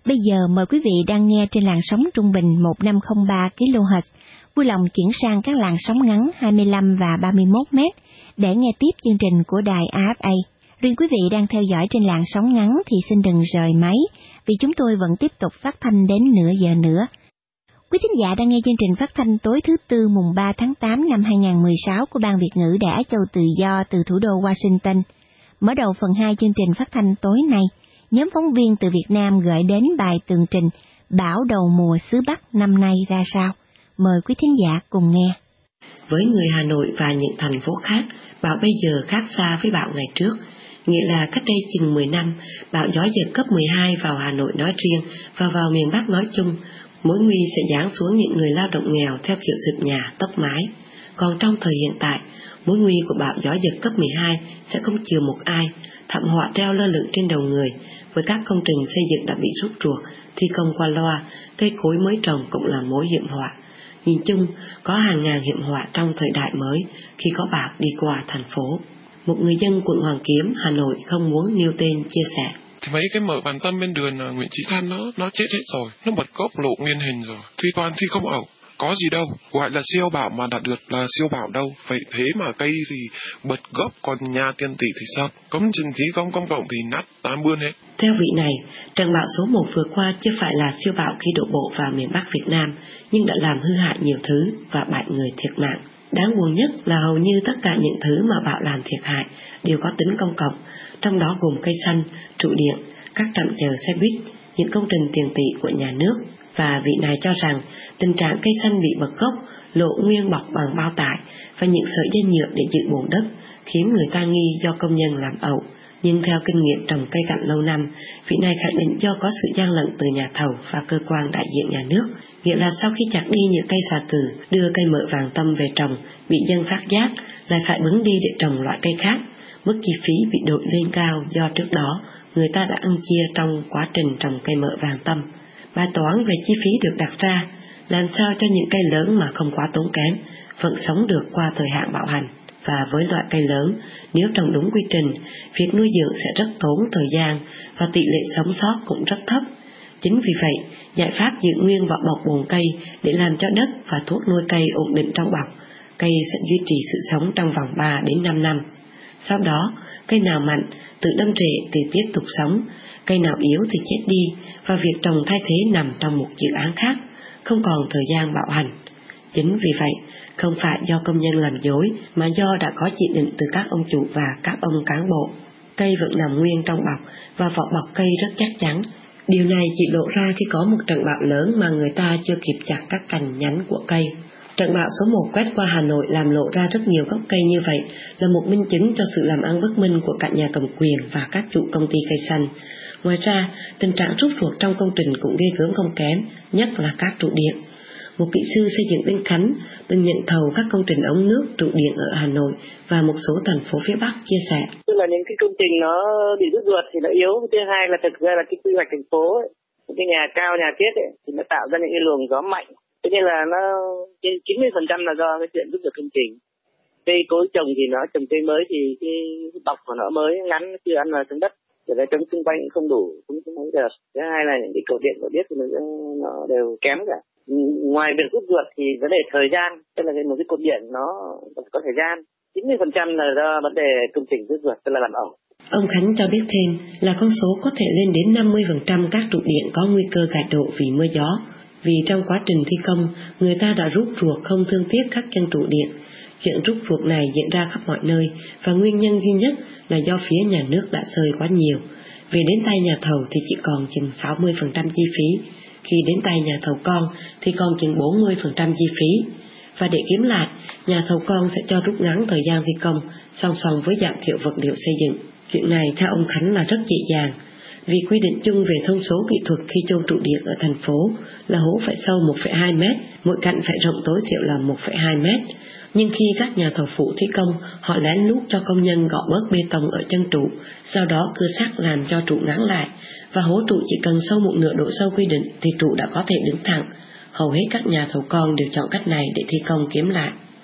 Bây giờ mời quý vị đang nghe trên làn sóng trung bình một nghìn năm trăm lẻ ba ki lô héc, vui lòng chuyển sang các làn sóng ngắn hai mươi lăm và ba mươi mốt mét để nghe tiếp chương trình của đài a ép a. Riêng quý vị đang theo dõi trên làn sóng ngắn thì xin đừng rời máy, vì chúng tôi vẫn tiếp tục phát thanh đến nửa giờ nữa. Quý thính giả đang nghe chương trình phát thanh tối thứ Tư mùng ba tháng tám năm hai nghìn không trăm mười sáu của Ban Việt ngữ Đài Á Châu Tự Do từ thủ đô Washington. Mở đầu phần hai chương trình phát thanh tối nay, nhóm phóng viên từ Việt Nam gửi đến bài tường trình Bão đầu mùa xứ Bắc năm nay ra sao. Mời quý thính giả cùng nghe. Với người Hà Nội và những thành phố khác, bão bây giờ khác xa với bão ngày trước. Nghĩa là cách đây chừng mười năm, bão gió giật cấp mười hai vào Hà Nội nói riêng và vào miền Bắc nói chung, mối nguy sẽ giáng xuống những người lao động nghèo theo kiểu dựng nhà, tốc mái. Còn trong thời hiện tại, mối nguy của bão gió giật cấp mười hai sẽ không chừa một ai, thảm họa treo lơ lửng trên đầu người, với các công trình xây dựng đã bị rút ruột, thi công qua loa, cây cối mới trồng cũng là mối hiểm họa. Nhìn chung, có hàng ngàn hiểm họa trong thời đại mới khi có bão đi qua thành phố. Một người dân quận Hoàn Kiếm, Hà Nội không muốn nêu tên chia sẻ. Thì mấy cái mở bàn tâm bên đường Nguyễn Chí Thanh nó nó chết hết rồi, nó bật gốc lộ nguyên hình rồi, thi toàn thi không ẩu, có gì đâu, gọi là siêu bão mà đạt được là siêu bão đâu, vậy thế mà cây thì bật gốc, còn nhà tiền tỷ thì sao, công trình thi công công cộng thì nát tám bươn hết. Theo vị này, trận bão số một vừa qua chưa phải là siêu bão khi đổ bộ vào miền Bắc Việt Nam, nhưng đã làm hư hại nhiều thứ và bảy người thiệt mạng. Đáng buồn nhất là hầu như tất cả những thứ mà bão làm thiệt hại đều có tính công cộng, trong đó gồm cây xanh, trụ điện, các trạm chờ xe buýt, những công trình tiền tỷ của nhà nước. Và vị này cho rằng tình trạng cây xanh bị bật gốc, lộ nguyên bọc bằng bao tải và những sợi dây nhựa để giữ bùn đất khiến người ta nghi do công nhân làm ẩu. Nhưng theo kinh nghiệm trồng cây cảnh lâu năm, vị này khẳng định do có sự gian lận từ nhà thầu và cơ quan đại diện nhà nước. Nghĩa là sau khi chặt đi những cây xà cừ, đưa cây mỡ vàng tâm về trồng, bị dân phát giác, lại phải bứng đi để trồng loại cây khác. Mức chi phí bị đội lên cao do trước đó người ta đã ăn chia trong quá trình trồng cây mỡ vàng tâm. Bài toán về chi phí được đặt ra, làm sao cho những cây lớn mà không quá tốn kém, vẫn sống được qua thời hạn bảo hành. Và với loại cây lớn, nếu trồng đúng quy trình, việc nuôi dưỡng sẽ rất tốn thời gian và tỷ lệ sống sót cũng rất thấp. Chính vì vậy, giải pháp giữ nguyên vỏ bọc bồn cây để làm cho đất và thuốc nuôi cây ổn định trong bọc, cây sẽ duy trì sự sống trong vòng ba đến năm năm. Sau đó, cây nào mạnh, tự đâm rễ thì tiếp tục sống, cây nào yếu thì chết đi, và việc trồng thay thế nằm trong một dự án khác, không còn thời gian bảo hành. Chính vì vậy, không phải do công nhân làm dối, mà do đã có chỉ định từ các ông chủ và các ông cán bộ. Cây vẫn nằm nguyên trong bọc, và vỏ bọc cây rất chắc chắn. Điều này chỉ lộ ra khi có một trận bão lớn mà người ta chưa kịp chặt các cành nhánh của cây. Trận bão số một quét qua Hà Nội làm lộ ra rất nhiều gốc cây như vậy là một minh chứng cho sự làm ăn bất minh của cả nhà cầm quyền và các chủ công ty cây xanh. Ngoài ra, tình trạng rút ruột trong công trình cũng ghê gớm không kém, nhất là các trụ điện. Một kỹ sư xây dựng tên Khánh từng nhận thầu các công trình ống nước, trụ điện ở Hà Nội và một số thành phố phía Bắc chia sẻ. Tức là những cái công trình nó bị rút ruột thì nó yếu, thứ hai là thực ra là cái quy hoạch thành phố ấy, cái nhà cao nhà tiết ấy, thì nó tạo ra những cái luồng gió mạnh. Thế nên là nó trên chín mươi phần trăm là do cái chuyện rút ruột công trình. Cây cối trồng thì nó trồng cây mới thì cái bọc của nó mới ngắn, chưa ăn vào xuống đất, rồi cái trống xung quanh cũng không đủ, cũng không thấy được. Thứ hai là những cái cầu điện của biết thì nó, nó đều kém cả. Ngoài việc rút ruột thì vấn đề thời gian, tức là một cái cột điện nó có thời gian, chín mươi phần trăm là do vấn đề công trình rút ruột, tức là làm ẩu. Ông Khánh cho biết thêm là con số có thể lên đến năm mươi phần trăm các trụ điện có nguy cơ gãy đổ vì mưa gió. Vì trong quá trình thi công, người ta đã rút ruột không thương tiếc các chân trụ điện. Chuyện rút ruột này diễn ra khắp mọi nơi và nguyên nhân duy nhất là do phía nhà nước đã rơi quá nhiều. Về đến tay nhà thầu thì chỉ còn chừng sáu mươi phần trăm chi phí, khi đến tay nhà thầu con thì còn chừng bốn mươi phần trăm chi phí. Và để kiếm lại, nhà thầu con sẽ cho rút ngắn thời gian thi công, song song với giảm thiểu vật liệu xây dựng. Chuyện này theo ông Khánh là rất dễ dàng, vì quy định chung về thông số kỹ thuật khi chôn trụ điện ở thành phố là hố phải sâu một phẩy hai mét, mỗi cạnh phải rộng tối thiểu là một phẩy hai mét. Nhưng khi các nhà thầu phụ thi công, họ lén lút cho công nhân gõ bớt bê tông ở chân trụ, sau đó cưa sắt làm cho trụ ngắn lại, và hố trụ chỉ cần sâu một nửa độ sâu quy định thì trụ đã có thể đứng thẳng. Hầu hết các nhà thầu con đều chọn cách này để thi công kiếm lại.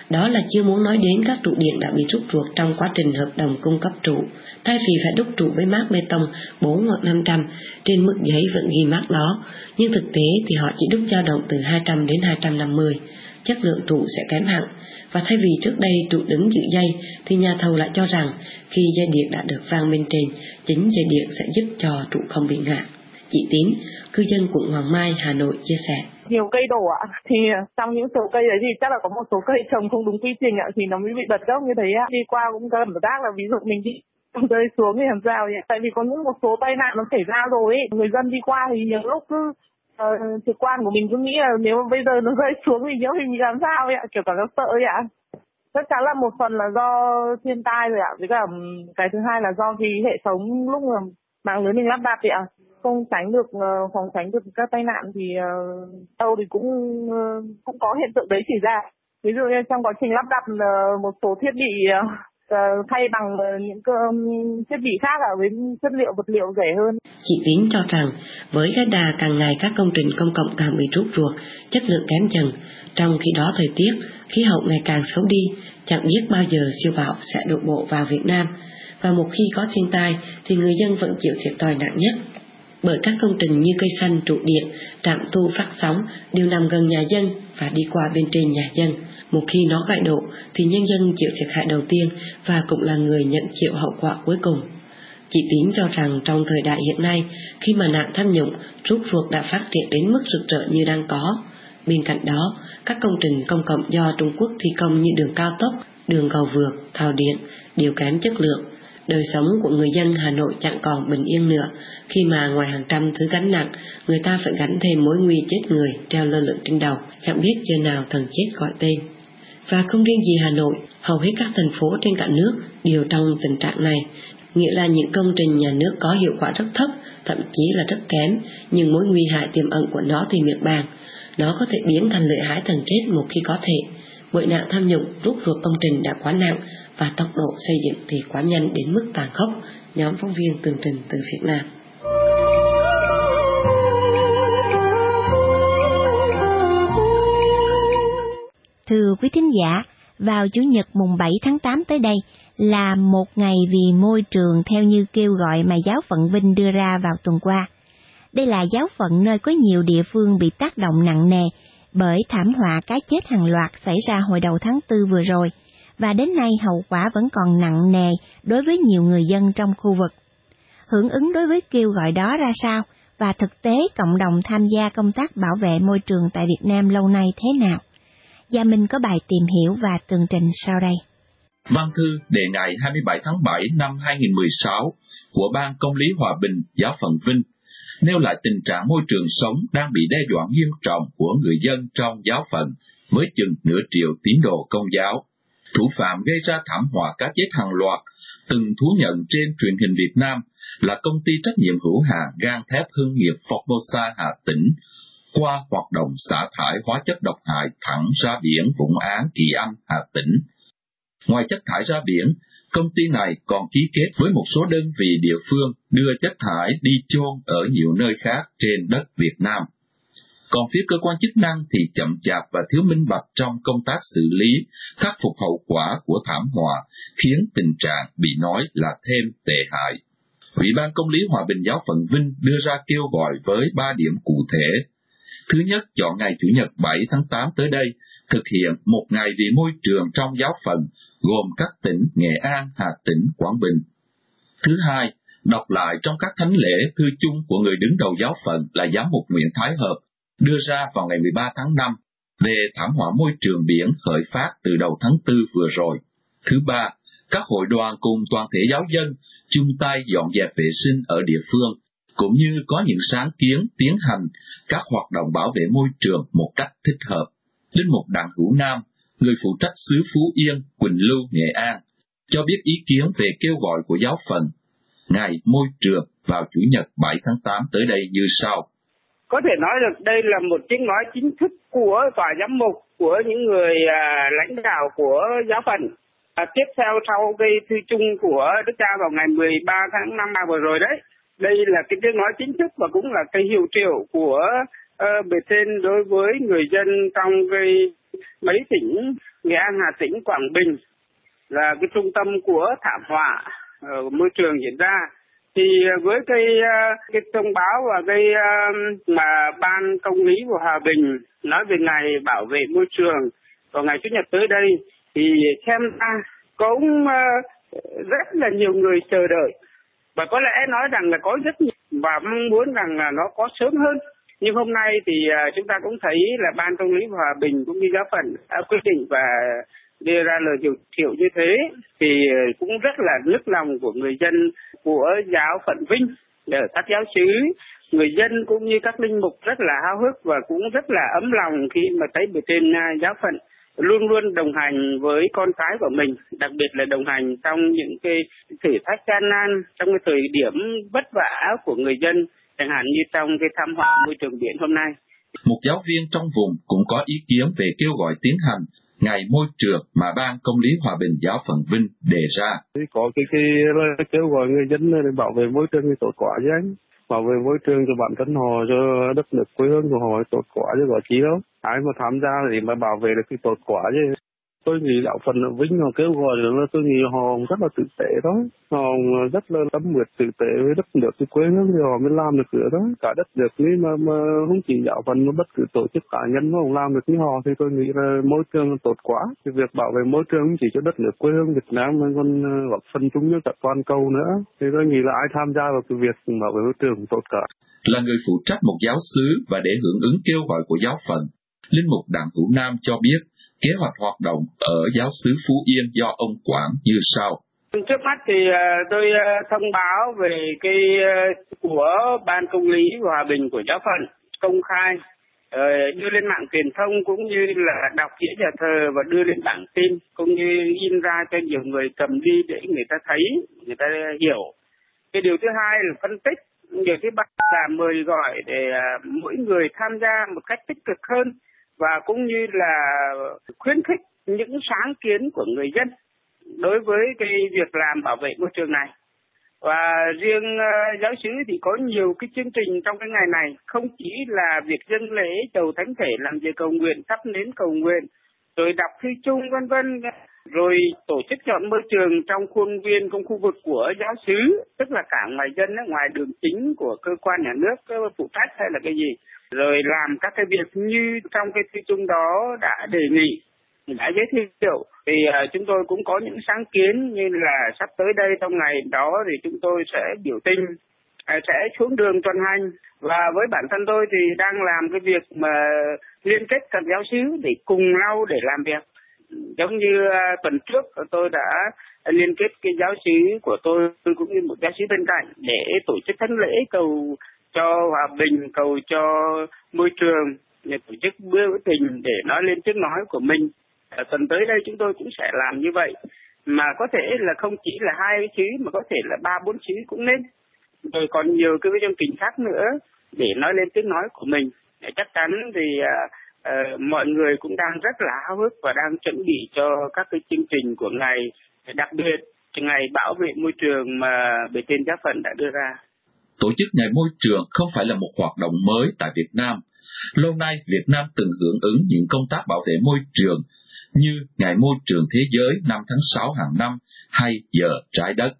Đó là chưa muốn nói đến các trụ điện đã bị rút ruột trong quá trình hợp đồng cung cấp trụ. Thay vì phải đúc trụ với mác bê tông bốn hoặc năm trăm, trên mức giấy vẫn ghi mác đó, nhưng thực tế thì họ chỉ đúc dao động từ hai trăm đến hai trăm năm mươi. Chất lượng trụ sẽ kém hẳn, và thay vì trước đây trụ đứng giữ dây, thì nhà thầu lại cho rằng khi dây điện đã được vang bên trên, chính dây điện sẽ giúp cho trụ không bị ngạt. Chị Tín, cư dân quận Hoàng Mai, Hà Nội chia sẻ. Nhiều cây đổ ạ, thì trong những số cây đấy thì chắc là có một số cây trồng không đúng quy trình ạ, thì nó mới bị bật gốc như thế ạ. Đi qua cũng cảm giác là ví dụ mình đi rơi xuống thì làm sao vậy? Tại vì có những một số tai nạn nó xảy ra rồi ấy, người dân đi qua thì nhiều lúc cứ uh, trực quan của mình cứ nghĩ là nếu mà bây giờ nó rơi xuống thì nhớ mình làm sao vậy ạ, kiểu cảm giác sợ ấy ạ. Chắc chắn là một phần là do thiên tai rồi ạ, với cả cái thứ hai là do cái hệ thống lúc mà mạng lưới mình lắp đặt vậy ạ, không tránh được uh, phòng tránh được các tai nạn thì uh, đâu thì cũng uh, cũng có hiện tượng đấy xảy ra. Ví dụ như trong quá trình lắp đặt uh, một số thiết bị uh, thay bằng uh, những um, thiết bị khác ở với chất liệu vật liệu rẻ hơn. Chị Tín cho rằng với cái đà càng ngày các công trình công cộng càng bị rút ruột, chất lượng kém dần, trong khi đó thời tiết, khí hậu ngày càng xấu đi, chẳng biết bao giờ siêu bão sẽ đổ bộ vào Việt Nam, và một khi có thiên tai thì người dân vẫn chịu thiệt thòi nặng nhất. Bởi các công trình như cây xanh, trụ điện, trạm thu phát sóng đều nằm gần nhà dân và đi qua bên trên nhà dân. Một khi nó gãy đổ thì nhân dân chịu thiệt hại đầu tiên và cũng là người nhận chịu hậu quả cuối cùng. Chị Tín cho rằng trong thời đại hiện nay, khi mà nạn tham nhũng, rút ruột đã phát triển đến mức rực rỡ như đang có, bên cạnh đó, các công trình công cộng do Trung Quốc thi công như đường cao tốc, đường cầu vượt, tàu điện đều kém chất lượng. Đời sống của người dân Hà Nội chẳng còn bình yên nữa, khi mà ngoài hàng trăm thứ gánh nặng, người ta phải gánh thêm mối nguy chết người treo lơ lửng trên đầu, chẳng biết giờ nào thần chết gọi tên. Và không riêng gì Hà Nội, hầu hết các thành phố trên cả nước đều trong tình trạng này, nghĩa là những công trình nhà nước có hiệu quả rất thấp, thậm chí là rất kém, nhưng mối nguy hại tiềm ẩn của nó thì miệt bàn. Nó có thể biến thành lợi hại thần chết một khi có thể, bởi nạn tham nhũng rút ruột công trình đã quá nặng và tốc độ xây dựng thì quá nhanh đến mức tàn khốc. Nhóm phóng viên tường trình từ Việt Nam. Thưa quý thính giả, vào Chủ nhật mùng bảy tháng tám tới đây là một ngày vì môi trường theo như kêu gọi mà Giáo phận Vinh đưa ra vào tuần qua. Đây là giáo phận nơi có nhiều địa phương bị tác động nặng nề bởi thảm họa cá chết hàng loạt xảy ra hồi đầu tháng tư vừa rồi, và đến nay hậu quả vẫn còn nặng nề đối với nhiều người dân trong khu vực. Hưởng ứng đối với kêu gọi đó ra sao, và thực tế cộng đồng tham gia công tác bảo vệ môi trường tại Việt Nam lâu nay thế nào? Gia Minh có bài tìm hiểu và tường trình sau đây. Văn thư đề ngày hai mươi bảy tháng bảy năm hai nghìn không trăm mười sáu của Ban Công lý Hòa bình Giáo phận Vinh nêu lại tình trạng môi trường sống đang bị đe dọa nghiêm trọng của người dân trong giáo phận với chừng nửa triệu tín đồ Công giáo. Thủ phạm gây ra thảm họa cá chết hàng loạt từng thú nhận trên truyền hình Việt Nam là công ty trách nhiệm hữu hạn gang thép Hưng nghiệp Formosa Hà Tĩnh, qua hoạt động xả thải hóa chất độc hại thẳng ra biển Vũng Áng, Kỳ Anh, Hà Tĩnh. Ngoài chất thải ra biển, công ty này còn ký kết với một số đơn vị địa phương đưa chất thải đi chôn ở nhiều nơi khác trên đất Việt Nam. Còn phía cơ quan chức năng thì chậm chạp và thiếu minh bạch trong công tác xử lý, khắc phục hậu quả của thảm họa, khiến tình trạng bị nói là thêm tệ hại. Ủy ban Công lý Hòa bình Giáo phận Vinh đưa ra kêu gọi với ba điểm cụ thể. Thứ nhất, chọn ngày Chủ nhật bảy tháng tám tới đây, thực hiện một ngày vì môi trường trong giáo phận, gồm các tỉnh Nghệ An, Hà Tĩnh, Quảng Bình. Thứ hai, đọc lại trong các thánh lễ thư chung của người đứng đầu giáo phận là Giám mục Nguyễn Thái Hợp, đưa ra vào ngày mười ba tháng năm, về thảm họa môi trường biển khởi phát từ đầu tháng tư vừa rồi. Thứ ba, các hội đoàn cùng toàn thể giáo dân chung tay dọn dẹp vệ sinh ở địa phương, cũng như có những sáng kiến tiến hành các hoạt động bảo vệ môi trường một cách thích hợp. Linh mục Đặng Hữu Nam, người phụ trách xứ Phú Yên, Quỳnh Lưu, Nghệ An, cho biết ý kiến về kêu gọi của giáo phận ngày môi trường vào Chủ nhật bảy tháng tám tới đây như sau. Có thể nói được đây là một tiếng nói chính thức của tòa giám mục, của những người à, lãnh đạo của giáo phận. À, tiếp theo sau cái thư chung của Đức Cha vào ngày mười ba tháng năm vừa rồi đấy. Đây là cái tiếng nói chính thức và cũng là cái hiệu triệu của uh, bề trên đối với người dân trong cái mấy tỉnh Nghệ An, Hà Tĩnh, Quảng Bình là cái trung tâm của thảm họa ở môi trường diễn ra. Thì với cái cái thông báo và cái mà Ban Công lý của Hòa Bình nói về ngày bảo vệ môi trường vào ngày Chủ nhật tới đây, thì xem ra cũng rất là nhiều người chờ đợi, và có lẽ nói rằng là có rất nhiều và mong muốn rằng là nó có sớm hơn. Nhưng hôm nay thì chúng ta cũng thấy là Ban Công lý Hòa Bình cũng như giáo phận đã quyết định và đưa ra lời hiệu thiệu như thế, thì cũng rất là nức lòng của người dân của giáo phận Vinh, ở các giáo xứ, người dân cũng như các linh mục rất là háo hức và cũng rất là ấm lòng khi mà thấy bề trên giáo phận luôn luôn đồng hành với con cái của mình, đặc biệt là đồng hành trong những cái thử thách gian nan, trong cái thời điểm vất vả của người dân, chẳng hạn như trong cái thảm họa môi trường biển hôm nay. Một giáo viên trong vùng cũng có ý kiến về kêu gọi tiến hành Ngày Môi trường mà Ban Công lý Hòa Bình giáo phận Vinh đề ra. Có cái, cái, cái kêu gọi người dân để bảo vệ môi trường thì tốt quá chứ anh. Bảo vệ môi trường cho bản thân họ, cho đất nước quê hương của họ tốt quá chứ có chi đâu. Ai mà tham gia thì mà bảo vệ được thì tốt quá chứ. Tôi nghĩ đạo phận ở Vinh họ kêu gọi là tôi nghĩ họ rất là tử tế đó. Họ rất là tâm huyết tử tế với đất nước cái quê hương thì họ mới làm được nữa đó. Cả đất nước này mà, mà không chỉ đạo phận mà bất cứ tổ chức cá nhân mà không làm được như họ thì tôi nghĩ là môi trường tốt quá. Cái việc bảo vệ môi trường không chỉ cho đất nước quê hương Việt Nam mà còn góp phần chung cho cả toàn cầu nữa. Thì tôi nghĩ là ai tham gia vào cái việc bảo vệ môi trường tốt cả. Là người phụ trách một giáo xứ và để hưởng ứng kêu gọi của giáo phận, Linh mục Đặng Hữu Nam cho biết kế hoạch hoạt động ở giáo xứ Phú Yên do ông quản như sau. Trước mắt thì tôi thông báo về cái của Ban Công lý Hòa Bình của giáo phận công khai, đưa lên mạng truyền thông cũng như là đọc nghĩa nhà thờ và đưa lên bảng tin, cũng như in ra cho nhiều người cầm đi để người ta thấy, người ta hiểu. Cái điều thứ hai là phân tích, điều thứ ba là mời gọi để mỗi người tham gia một cách tích cực hơn, và cũng như là khuyến khích những sáng kiến của người dân đối với cái việc làm bảo vệ môi trường này. Và riêng uh, giáo xứ thì có nhiều cái chương trình trong cái ngày này, không chỉ là việc dâng lễ chầu thánh thể, làm việc cầu nguyện, thắp nến cầu nguyện, rồi đọc thư chung vân vân, rồi tổ chức chọn môi trường trong khuôn viên, trong khu vực của giáo xứ, tức là cả ngoài dân, ngoài đường chính của cơ quan nhà nước phụ trách hay là cái gì, rồi làm các cái việc như trong cái thư chung đó đã đề nghị, đã giới thiệu. Thì uh, chúng tôi cũng có những sáng kiến như là sắp tới đây trong ngày đó thì chúng tôi sẽ biểu tình, uh, sẽ xuống đường tuần hành, và với bản thân tôi thì đang làm cái việc mà liên kết các giáo xứ để cùng nhau để làm việc. Giống như uh, tuần trước tôi đã liên kết cái giáo xứ của tôi cũng như một giáo xứ bên cạnh để tổ chức thánh lễ cầu cho hòa bình, cầu cho môi trường, để tổ chức biểu tình để nói lên tiếng nói của mình. Ở tuần tới đây chúng tôi cũng sẽ làm như vậy, mà có thể là không chỉ là hai xứ mà có thể là ba bốn xứ cũng nên, rồi còn nhiều cái chương trình khác nữa để nói lên tiếng nói của mình. Để chắc chắn thì uh, uh, mọi người cũng đang rất là háo hức và đang chuẩn bị cho các cái chương trình của ngày, đặc biệt ngày bảo vệ môi trường mà bề trên giáo phận đã đưa ra. Tổ chức Ngày Môi trường không phải là một hoạt động mới tại Việt Nam. Lâu nay, Việt Nam từng hưởng ứng những công tác bảo vệ môi trường như Ngày Môi trường Thế giới năm tháng sáu hàng năm hay Giờ Trái đất.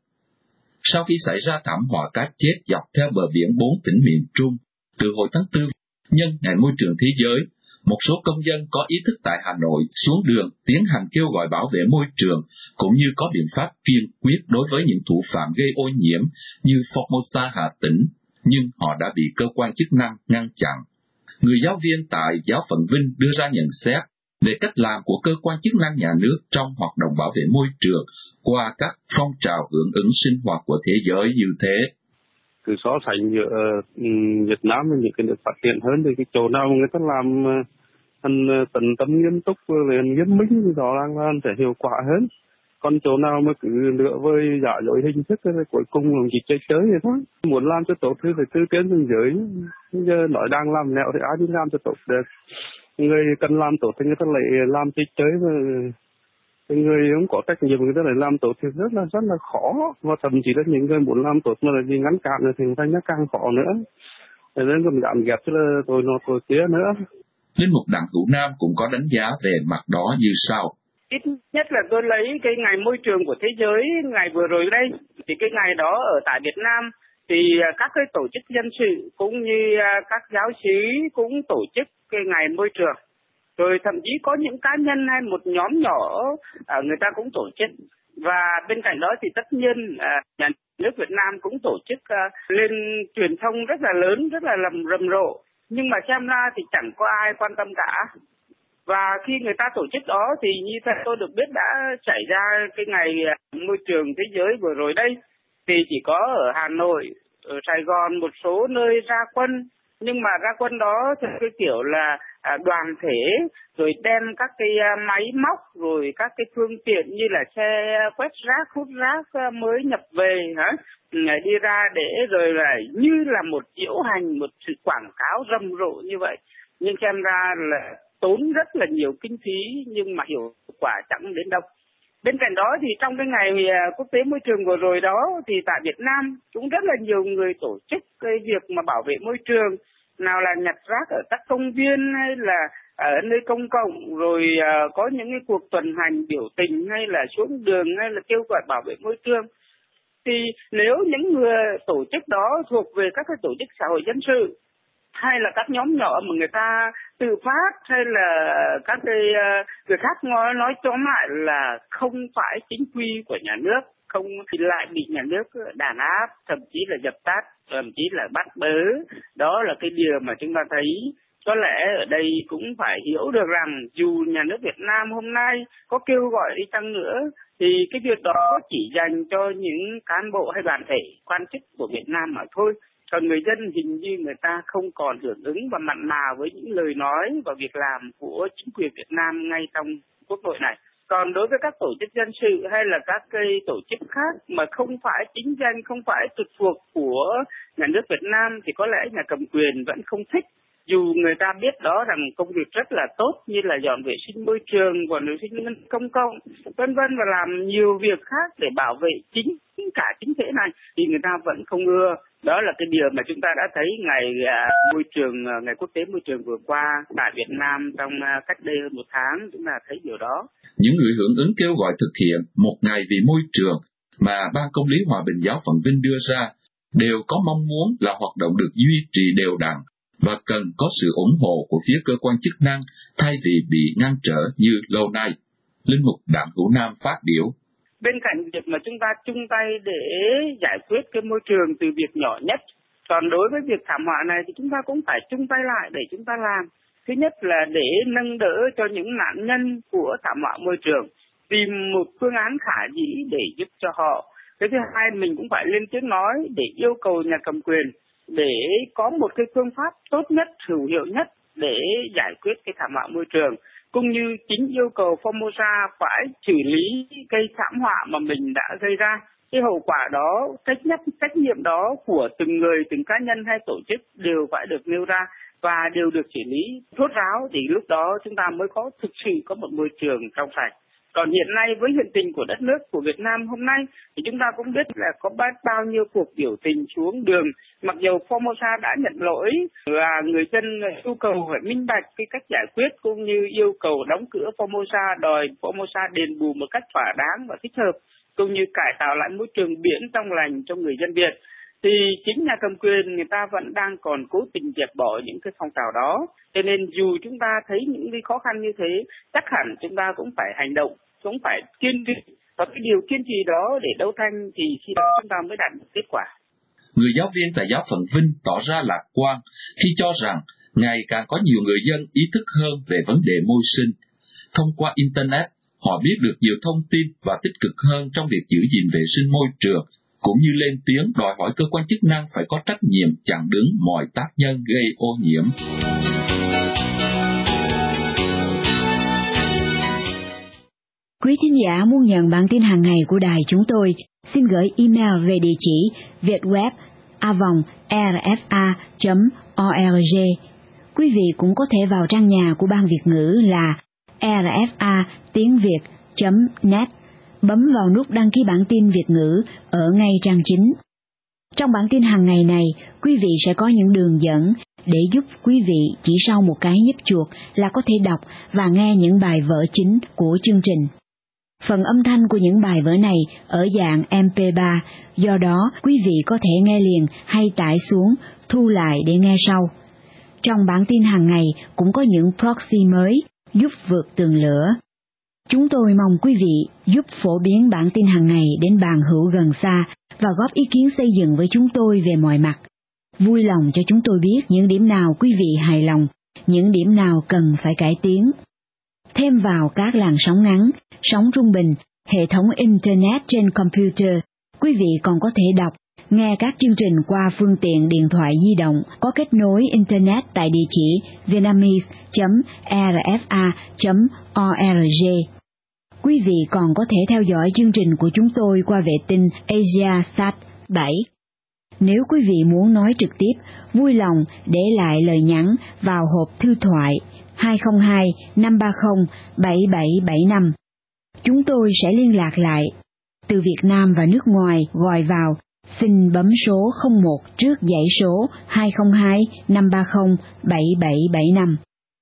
Sau khi xảy ra thảm họa cá chết dọc theo bờ biển bốn tỉnh miền Trung, từ hồi tháng tư, nhân Ngày Môi trường Thế giới, một số công dân có ý thức tại Hà Nội xuống đường tiến hành kêu gọi bảo vệ môi trường, cũng như có biện pháp kiên quyết đối với những thủ phạm gây ô nhiễm như Formosa Hà Tĩnh, nhưng họ đã bị cơ quan chức năng ngăn chặn. Người giáo viên tại giáo phận Vinh đưa ra nhận xét về cách làm của cơ quan chức năng nhà nước trong hoạt động bảo vệ môi trường qua các phong trào hưởng ứng sinh hoạt của thế giới như thế. Cứ so sánh giữa uh, Việt Nam và những cái nước phát triển hơn thì cái chỗ nào người ta làm thành uh, tận tâm nghiêm túc và nghiêm minh thì đó đang làm sẽ hiệu quả hơn. Còn chỗ nào mà cứ lựa với giả dối hình thức thì cuối cùng là chỉ chơi chơi vậy thôi. Muốn làm cho tốt thì phải tư tiến bên dưới. Giờ nói đang làm nẹo thì ai đi làm cho tốt được. Người cần làm tốt thì người ta lại làm chơi chơi mà người không có trách nhiệm người ta lại làm tốt thì rất là rất là khó. Và thậm chí là những người muốn làm tốt mà là gì ngắn cản thì người ta nhắc càng khó nữa. Thế nên còn giảm ghép chứ là tôi nó tôi tía nữa. Linh mục Đặng Hữu Nam cũng có đánh giá về mặt đó như sau. Ít nhất là tôi lấy cái ngày môi trường của thế giới ngày vừa rồi đây, thì cái ngày đó ở tại Việt Nam thì các cái tổ chức dân sự cũng như các giáo sĩ cũng tổ chức cái ngày môi trường. Rồi thậm chí có những cá nhân hay một nhóm nhỏ người ta cũng tổ chức. Và bên cạnh đó thì tất nhiên nhà nước Việt Nam cũng tổ chức lên truyền thông rất là lớn, rất là lầm rầm rộ. Nhưng mà xem ra thì chẳng có ai quan tâm cả. Và khi người ta tổ chức đó thì như thế tôi được biết đã xảy ra cái ngày môi trường thế giới vừa rồi đây. Thì chỉ có ở Hà Nội, ở Sài Gòn một số nơi ra quân. Nhưng mà ra quân đó theo cái kiểu là đoàn thể, rồi đem các cái máy móc, rồi các cái phương tiện như là xe quét rác, hút rác mới nhập về hả, đi ra để rồi là như là một diễu hành, một sự quảng cáo rầm rộ như vậy. Nhưng xem ra là tốn rất là nhiều kinh phí nhưng mà hiệu quả chẳng đến đâu. Bên cạnh đó thì trong cái ngày quốc tế môi trường vừa rồi đó thì tại Việt Nam cũng rất là nhiều người tổ chức cái việc mà bảo vệ môi trường, nào là nhặt rác ở các công viên hay là ở nơi công cộng, rồi uh, có những cái cuộc tuần hành biểu tình hay là xuống đường hay là kêu gọi bảo vệ môi trường. Thì nếu những người tổ chức đó thuộc về các cái tổ chức xã hội dân sự hay là các nhóm nhỏ mà người ta tự phát hay là các cái uh, người khác nói nói tóm lại là không phải chính quy của nhà nước, không thì lại bị nhà nước đàn áp, thậm chí là dập tắt, thậm chí là bắt bớ. Đó là cái điều mà chúng ta thấy. Có lẽ ở đây cũng phải hiểu được rằng dù nhà nước Việt Nam hôm nay có kêu gọi đi chăng nữa thì cái việc đó chỉ dành cho những cán bộ hay đoàn thể quan chức của Việt Nam mà thôi. Còn người dân hình như người ta không còn hưởng ứng và mặn mà với những lời nói và việc làm của chính quyền Việt Nam ngay trong quốc hội này. Còn đối với các tổ chức dân sự hay là các cái tổ chức khác mà không phải chính danh, không phải trực thuộc của nhà nước Việt Nam thì có lẽ nhà cầm quyền vẫn không thích. Dù người ta biết đó rằng công việc rất là tốt như là dọn vệ sinh môi trường, dọn vệ sinh công cộng, vân vân và làm nhiều việc khác để bảo vệ chính cả chính thể này thì người ta vẫn không ưa. Đó là cái điều mà chúng ta đã thấy ngày uh, môi trường, uh, ngày quốc tế môi trường vừa qua tại Việt Nam trong uh, cách đây hơn một tháng, chúng ta thấy điều đó. Những người hưởng ứng kêu gọi thực hiện một ngày vì môi trường mà Ban Công lý Hòa bình Giáo phận Vinh đưa ra đều có mong muốn là hoạt động được duy trì đều đặn và cần có sự ủng hộ của phía cơ quan chức năng thay vì bị ngăn trở như lâu nay. Linh mục Đặng Hữu Nam phát biểu. Bên cạnh việc mà chúng ta chung tay để giải quyết cái môi trường từ việc nhỏ nhất, còn đối với việc thảm họa này thì chúng ta cũng phải chung tay lại để chúng ta làm. Thứ nhất là để nâng đỡ cho những nạn nhân của thảm họa môi trường, tìm một phương án khả dĩ để giúp cho họ. Cái thứ hai, mình cũng phải lên tiếng nói để yêu cầu nhà cầm quyền để có một cái phương pháp tốt nhất, hữu hiệu nhất để giải quyết cái thảm họa môi trường. Cũng như chính yêu cầu Formosa phải xử lý cái thảm họa mà mình đã gây ra. Cái hậu quả đó, trách nhiệm, trách nhiệm đó của từng người, từng cá nhân hay tổ chức đều phải được nêu ra và đều được xử lý rốt ráo thì lúc đó chúng ta mới có thực sự có một môi trường trong sạch. Còn hiện nay với hiện tình của đất nước của Việt Nam hôm nay thì chúng ta cũng biết là có bao nhiêu cuộc biểu tình xuống đường. Mặc dù Formosa đã nhận lỗi và người dân yêu cầu phải minh bạch cái cách giải quyết cũng như yêu cầu đóng cửa Formosa, đòi Formosa đền bù một cách thỏa đáng và thích hợp cũng như cải tạo lại môi trường biển trong lành cho người dân Việt. Thì chính nhà cầm quyền người ta vẫn đang còn cố tình dẹp bỏ những cái phong trào đó. Cho nên dù chúng ta thấy những cái khó khăn như thế, chắc hẳn chúng ta cũng phải hành động, cũng phải kiên trì. Và cái điều kiên trì đó để đấu tranh thì khi đó chúng ta mới đạt được kết quả. Người giáo viên tại Giáo phận Vinh tỏ ra lạc quan khi cho rằng ngày càng có nhiều người dân ý thức hơn về vấn đề môi sinh. Thông qua Internet, họ biết được nhiều thông tin và tích cực hơn trong việc giữ gìn vệ sinh môi trường, cũng như lên tiếng đòi hỏi cơ quan chức năng phải có trách nhiệm chặn đứng mọi tác nhân gây ô nhiễm. Quý thính giả muốn nhận bản tin hàng ngày của đài chúng tôi, xin gửi email về địa chỉ vietweb a vòng r f a chấm org. Quý vị cũng có thể vào trang nhà của Ban Việt ngữ là r f a tiếng việt chấm net, bấm vào nút đăng ký bản tin Việt ngữ ở ngay trang chính. Trong bản tin hàng ngày này, quý vị sẽ có những đường dẫn để giúp quý vị chỉ sau một cái nhấp chuột là có thể đọc và nghe những bài vở chính của chương trình. Phần âm thanh của những bài vở này ở dạng em pê ba, do đó quý vị có thể nghe liền hay tải xuống, thu lại để nghe sau. Trong bản tin hàng ngày cũng có những proxy mới giúp vượt tường lửa. Chúng tôi mong quý vị giúp phổ biến bản tin hàng ngày đến bạn hữu gần xa và góp ý kiến xây dựng với chúng tôi về mọi mặt. Vui lòng cho chúng tôi biết những điểm nào quý vị hài lòng, những điểm nào cần phải cải tiến. Thêm vào các làn sóng ngắn, sóng trung bình, hệ thống Internet trên computer, quý vị còn có thể đọc, nghe các chương trình qua phương tiện điện thoại di động có kết nối Internet tại địa chỉ vietnamese chấm r f a chấm org. Quý vị còn có thể theo dõi chương trình của chúng tôi qua vệ tinh AsiaSat bảy. Nếu quý vị muốn nói trực tiếp, vui lòng để lại lời nhắn vào hộp thư thoại hai không hai năm ba không bảy bảy bảy năm. Chúng tôi sẽ liên lạc lại. Từ Việt Nam và nước ngoài gọi vào, xin bấm số không một trước dãy số hai không hai năm ba không bảy bảy bảy năm.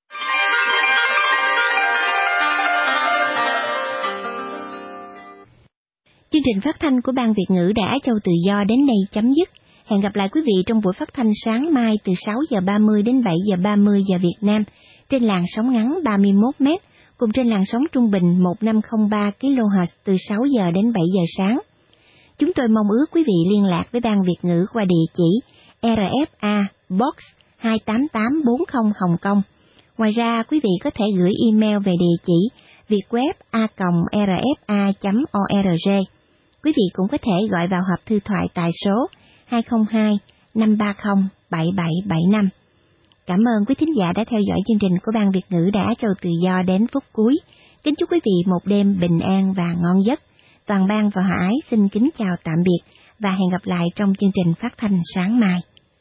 Chương trình phát thanh của Ban Việt ngữ Đài Á Châu Tự Do đến đây chấm dứt. Hẹn gặp lại quý vị trong buổi phát thanh sáng mai từ sáu giờ ba mươi đến bảy giờ ba mươi giờ Việt Nam trên làn sóng ngắn ba mươi mốt mét, cùng trên làn sóng trung bình một nghìn năm trăm lẻ ba ki lô héc từ sáu giờ đến bảy giờ sáng. Chúng tôi mong ước quý vị liên lạc với Ban Việt ngữ qua địa chỉ rờ ép a Box hai tám tám bốn không Hồng Kông. Ngoài ra, quý vị có thể gửi email về địa chỉ vietweb a còng r f a chấm org. Quý vị cũng có thể gọi vào hộp thư thoại tại số hai không hai năm ba không bảy bảy bảy năm. Cảm ơn quý thính giả đã theo dõi chương trình của Ban Việt ngữ Đài Á Châu Tự Do đến phút cuối. Kính chúc quý vị một đêm bình an và ngon giấc. Toàn ban và Hòa Ái xin kính chào tạm biệt và hẹn gặp lại trong chương trình phát thanh sáng mai.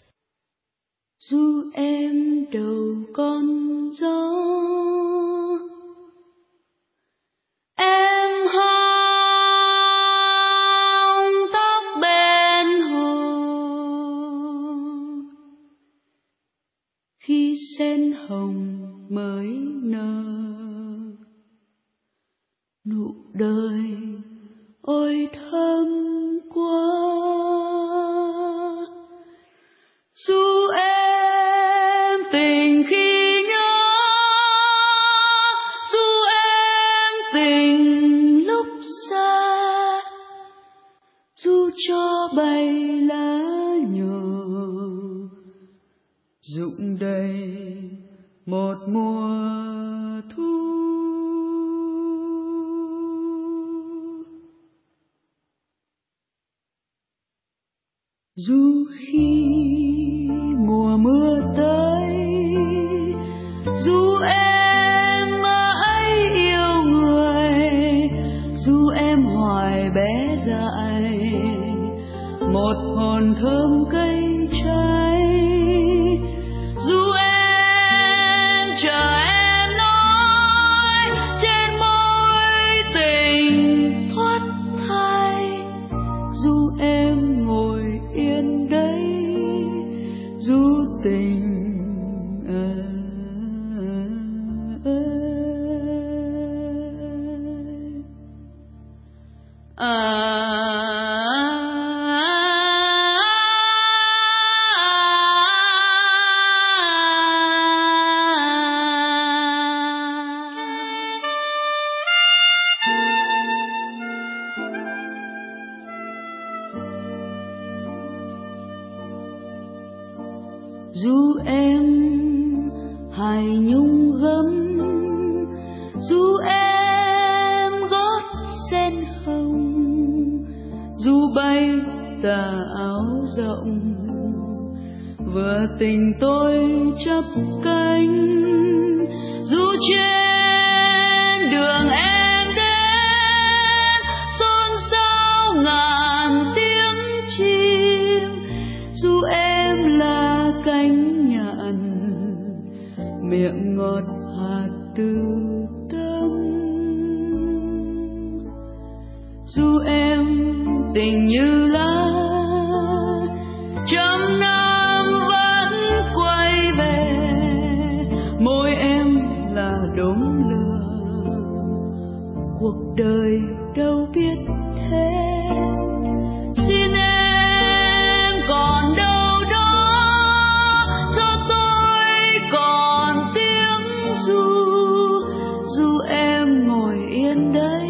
Dù em đầu con gió, em hong tóc bên hồ, khi sen hồng mới nở, nụ đời ôi thơm quá. Dù em tình khi nhớ, dù em tình lúc xa, dù cho bay lá nhỏ rụng đầy một mùa thu. Dù khi mùa mưa tới, dù em mãi yêu người, dù em hoài bé dại, một hồn thơm cây trái, dù em chờ em nói trên môi tình thoát thai, dù em ngồi yên đấy, dù tình à, à, dù em hài nhung gấm, dù em gót sen hồng, dù bay tà áo rộng, vừa tình tôi chắp cánh, dù trên đường em đến xôn xao ngàn tiếng chim, dù em là cánh nhạn miệng ngọt hạt từ tâm, dù em tình như lá cuộc đời đâu biết thế. Xin em còn đâu đó cho tôi còn tiếng ru, dù em ngồi yên đây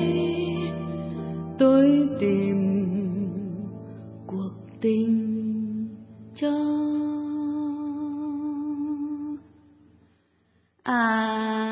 tôi tìm cuộc tình cho. À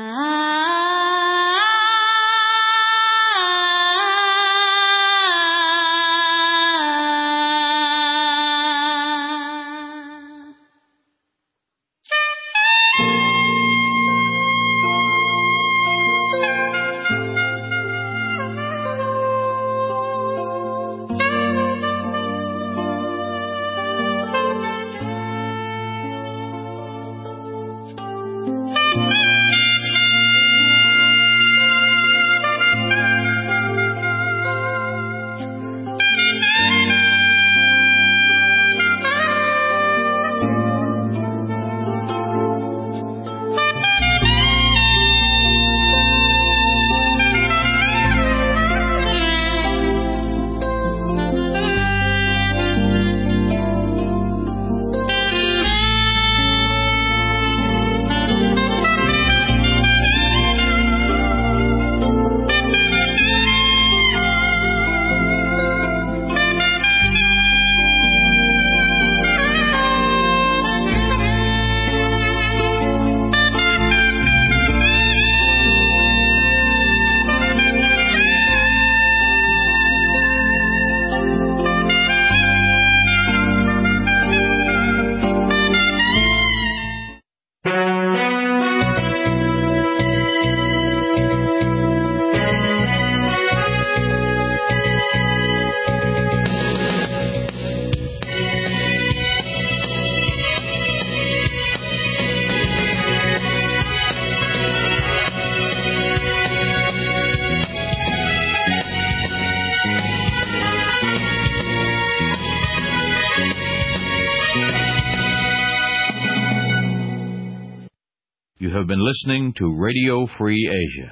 You have been listening to Radio Free Asia.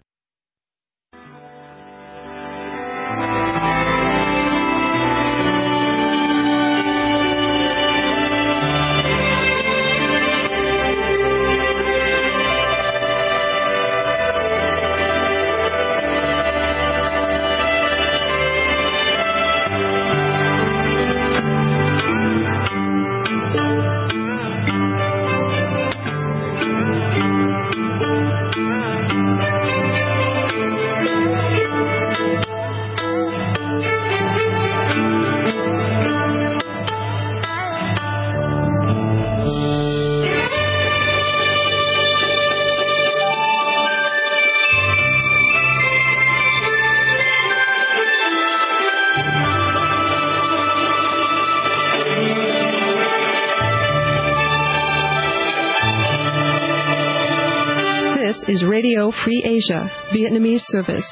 Is Radio Free Asia, Vietnamese service.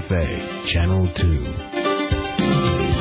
F A, Channel two.